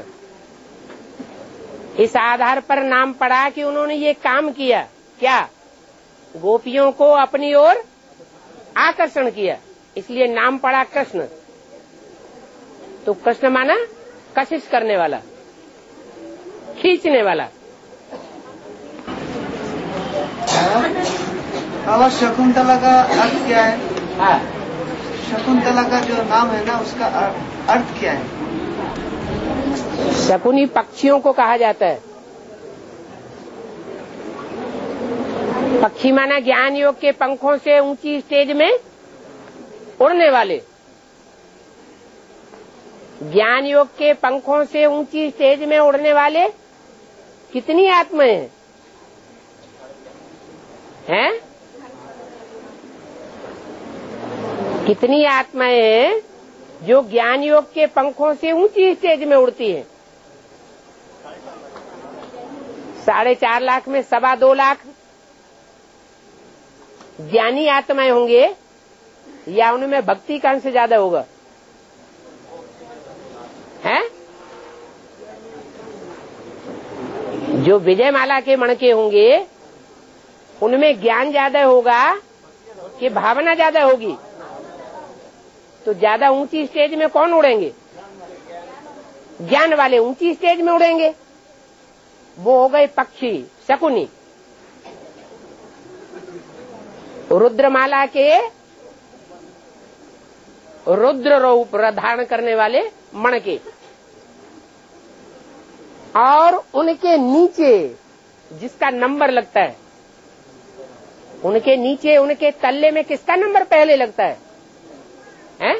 इस आधार पर नाम पड़ा कि उन्होंने ये काम किया, क्या गोपियों को अपनी ओर आकर्षण किया, इसलिए नाम पड़ा कृष्ण। तो कृष्ण माना कशिश करने वाला, खींचने वाला। बाबा शकुंतला का अर्थ क्या है? हाँ, शकुंतला का जो नाम है ना उसका अर्थ क्या है? शकुनी पक्षियों को कहा जाता है। पक्षी माना ज्ञान योग के पंखों से ऊंची स्टेज में उड़ने वाले। ज्ञान योग के पंखों से ऊंची स्टेज में उड़ने वाले कितनी आत्माएं हैं? हैं? कितनी आत्माएं हैं जो ज्ञान योग के पंखों से ऊंची स्टेज में उड़ती हैं? साढ़े चार लाख में सवा दो लाख ज्ञानी आत्माएं होंगे या उनमें भक्ति का अंश ज्यादा होगा? हैं? जो विजयमाला के मणके होंगे उनमें ज्ञान ज्यादा होगा कि भावना ज्यादा होगी? तो ज्यादा ऊंची स्टेज में कौन उड़ेंगे? ज्ञान वाले ऊंची स्टेज में उड़ेंगे, वो हो गए पक्षी शकुनी। रुद्रमाला के रुद्र रूप धारण करने वाले मणके, और उनके नीचे जिसका नंबर लगता है, उनके नीचे उनके तल्ले में किसका नंबर पहले लगता है? हैं?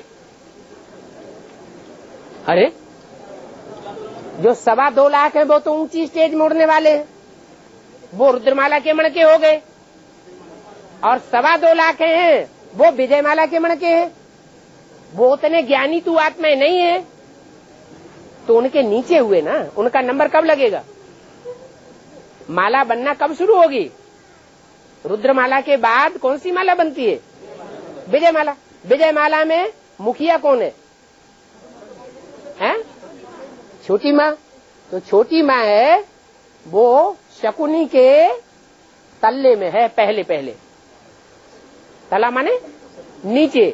अरे जो सवा दो लाख है वो तो ऊंची स्टेज में उड़ने वाले हैं, वो रुद्रमाला के मणके हो गए, और सवा दो लाख हैं वो विजयमाला के मणके हैं। वो उतने ज्ञानी तू आत्माएं नहीं है, तो उनके नीचे हुए ना, उनका नंबर कब लगेगा? माला बनना कब शुरू होगी? रुद्रमाला के बाद कौन सी माला बनती है? विजयमाला। विजयमाला में मुखिया कौन है? हैं? छोटी माँ। तो छोटी माँ है वो शकुनी के तल्ले में है, पहले पहले। तला माने नीचे,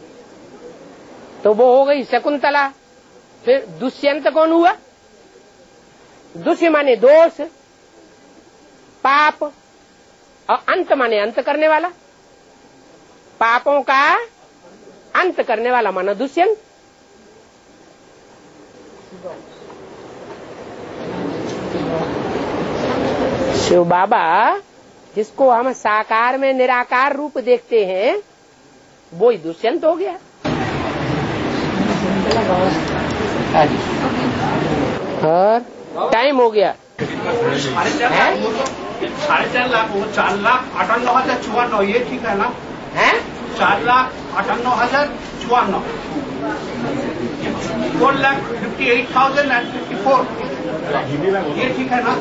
तो वो हो गई शकुंतला। फिर दुष्यंत कौन हुआ? दुष्य माने दोष, पाप, और अंत माने अंत करने वाला, पापों का अंत करने वाला माना दुष्यंत। शिव बाबा जिसको हम साकार में निराकार रूप देखते हैं वो ही दुष्यंत हो गया। और टाइम हो गया। साढ़े चार लाख वो चार लाख अठानवे हजार चौवान्न, ये ठीक है ना? है चार लाख अठानवे हजार चौवान्न, four lakh fifty eight thousand and fifty four, ये ठीक है ना?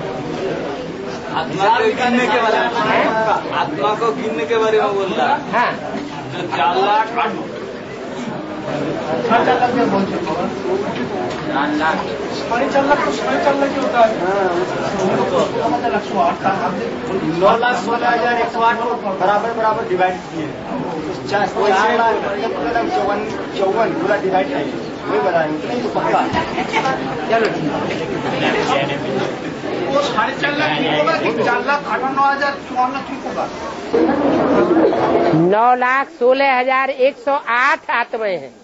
आत्मा को गिनने के बारे में, आत्मा को गिनने के बारे में बोल रहा है। हाँ, चार लाख आठ चार लाख में बोल चुका चार लाख साढ़े चार लाख साढ़े चार लाख होता है। नौ लाख सोलह हजार एक सौ आठ बराबर बराबर डिवाइड किए, चार लाख चौवन चौवन पूरा डिवाइड है, वही बताएंगे तो पक्का। चलो ठीक, वो साढ़े चार लाख ठीक होगा कि चार लाख अठानवे हजार चौवन ठीक होगा? नौ लाख सोलह हजार एक सौ आठ आत्माएं हैं,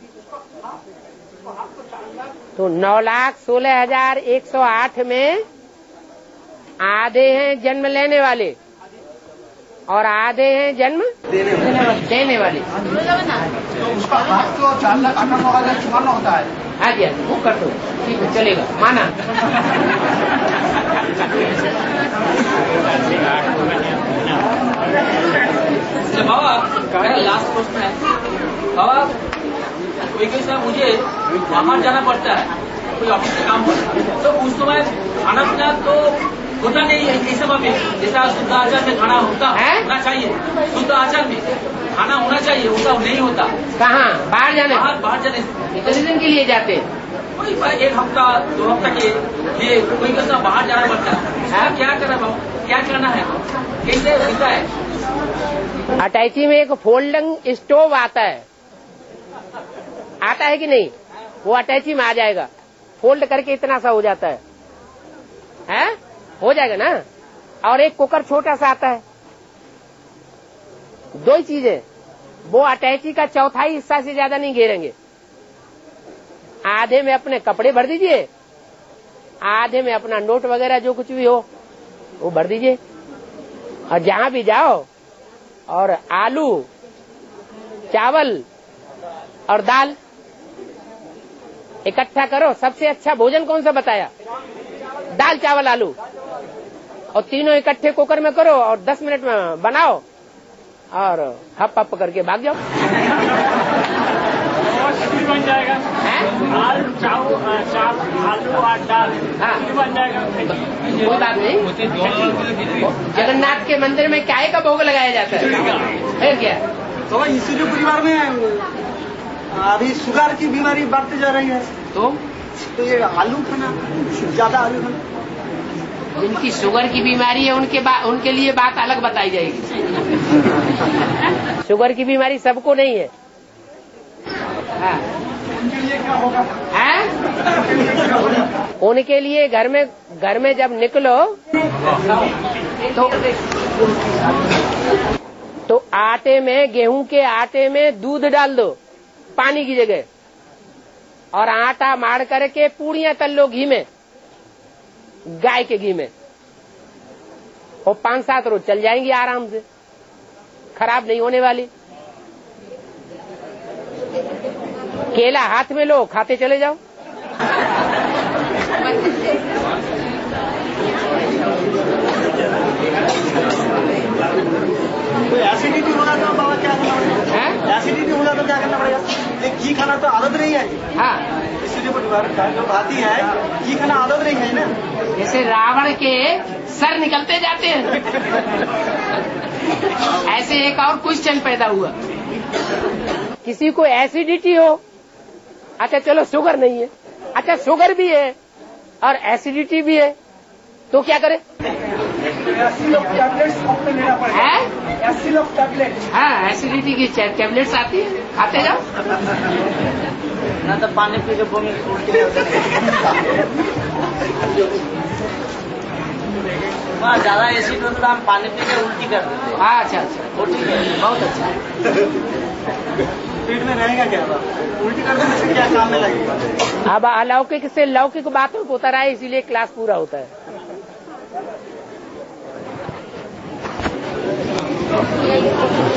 तो नौ लाख सोलह हजार एक सौ आठ में आधे हैं जन्म लेने वाले और आधे हैं जन्म देने वाले, देने वाले। तो उसका हाथ तो चार लाख अठानवे हजार चौवन होता है। हाँ जी, वो कर दो, ठीक है, चलेगा, माना। बाबा मेरा लास्ट प्रश्न है। बाबा कोई कोई समय मुझे बाहर जाना पड़ता है, कोई ऑफिस का काम पड़ता है, तो उस समय खाना पीना तो होता नहीं है इस सब में, जैसा शुद्ध आचार में खाना होता होना चाहिए, शुद्ध आचार में खाना होना चाहिए, होता नहीं होता। कहाँ बाहर जाने बाहर बाहर जाने कितने दिन के लिए जाते हैं? कोई एक हफ्ता दो हफ्ता के लिए कोई कैसा बाहर जाना पड़ता है। क्या करना क्या करना है, कैसे होता है? अटैची में एक फोल्डिंग स्टोव आता है, आता है कि नहीं? वो अटैची में आ जाएगा, फोल्ड करके इतना सा हो जाता है, हैं? हो जाएगा ना। और एक कुकर छोटा सा आता है। दो ही चीजें, वो अटैची का चौथाई हिस्सा से ज्यादा नहीं घेरेंगे। आधे में अपने कपड़े भर दीजिए, आधे में अपना नोट वगैरह जो कुछ भी हो वो भर दीजिए, और जहां भी जाओ और आलू चावल और दाल इकट्ठा करो। सबसे अच्छा भोजन कौन सा बताया? दाल चावल आलू, और तीनों इकट्ठे कुकर में करो और दस मिनट में बनाओ और हप हप करके भाग जाओ। बन जाएगा आलू चावल आलू और दाल बन जाएगा। कोई बात नहीं, जगन्नाथ के मंदिर में क्या का भोग लगाया जाता है, फिर क्या? तो इसीलिए परिवार में अभी शुगर की बीमारी बढ़ती जा रही है, तो तो ये आलू खाना, ज्यादा आलू खाना। जिनकी शुगर की बीमारी है उनके उनके लिए बात अलग बताई जाएगी। शुगर की बीमारी सबको नहीं है। हाँ। उनके लिए क्या होगा? है? उनके लिए घर में घर में जब निकलो तो तो आटे में, गेहूं के आटे में दूध डाल दो पानी की जगह, और आटा मार करके पूड़ियां तल लो घी में, गाय के घी में, और पांच सात रोज चल जाएंगी आराम से, खराब नहीं होने वाली। केला हाथ में लो, खाते चले जाओ। कोई एसिडिटी होगा तो बाबा क्या करना पड़ेगा? एसिडिटी होगा तो क्या करना पड़ेगा? ये घी खाना तो आदत नहीं है। हाँ, इसीलिए परिवार जो भाती है घी खाना आदत नहीं है ना। जैसे रावण के सर निकलते जाते हैं, ऐसे एक और क्वेश्चन पैदा हुआ। किसी को एसिडिटी हो, अच्छा चलो शुगर नहीं है, अच्छा शुगर भी है और एसिडिटी भी है, तो क्या करें? टैबलेट्स अपने लेना पड़ेगा। Aciloc tablet. हाँ, एसिडिटी की टैबलेट्स आती है, खाते जाओ। ना तो पानी पी के बमी उल्टी ज्यादा एसिड होता तो हम पानी पी के उल्टी कर देते। हाँ, अच्छा अच्छा, वो ठीक है, बहुत अच्छा। पेट में रहेगा क्या? उल्टी कर देने से क्या काम में लगेगा? अब अलौकिक से लौकिक बातों को उतर आए, इसीलिए क्लास पूरा होता है।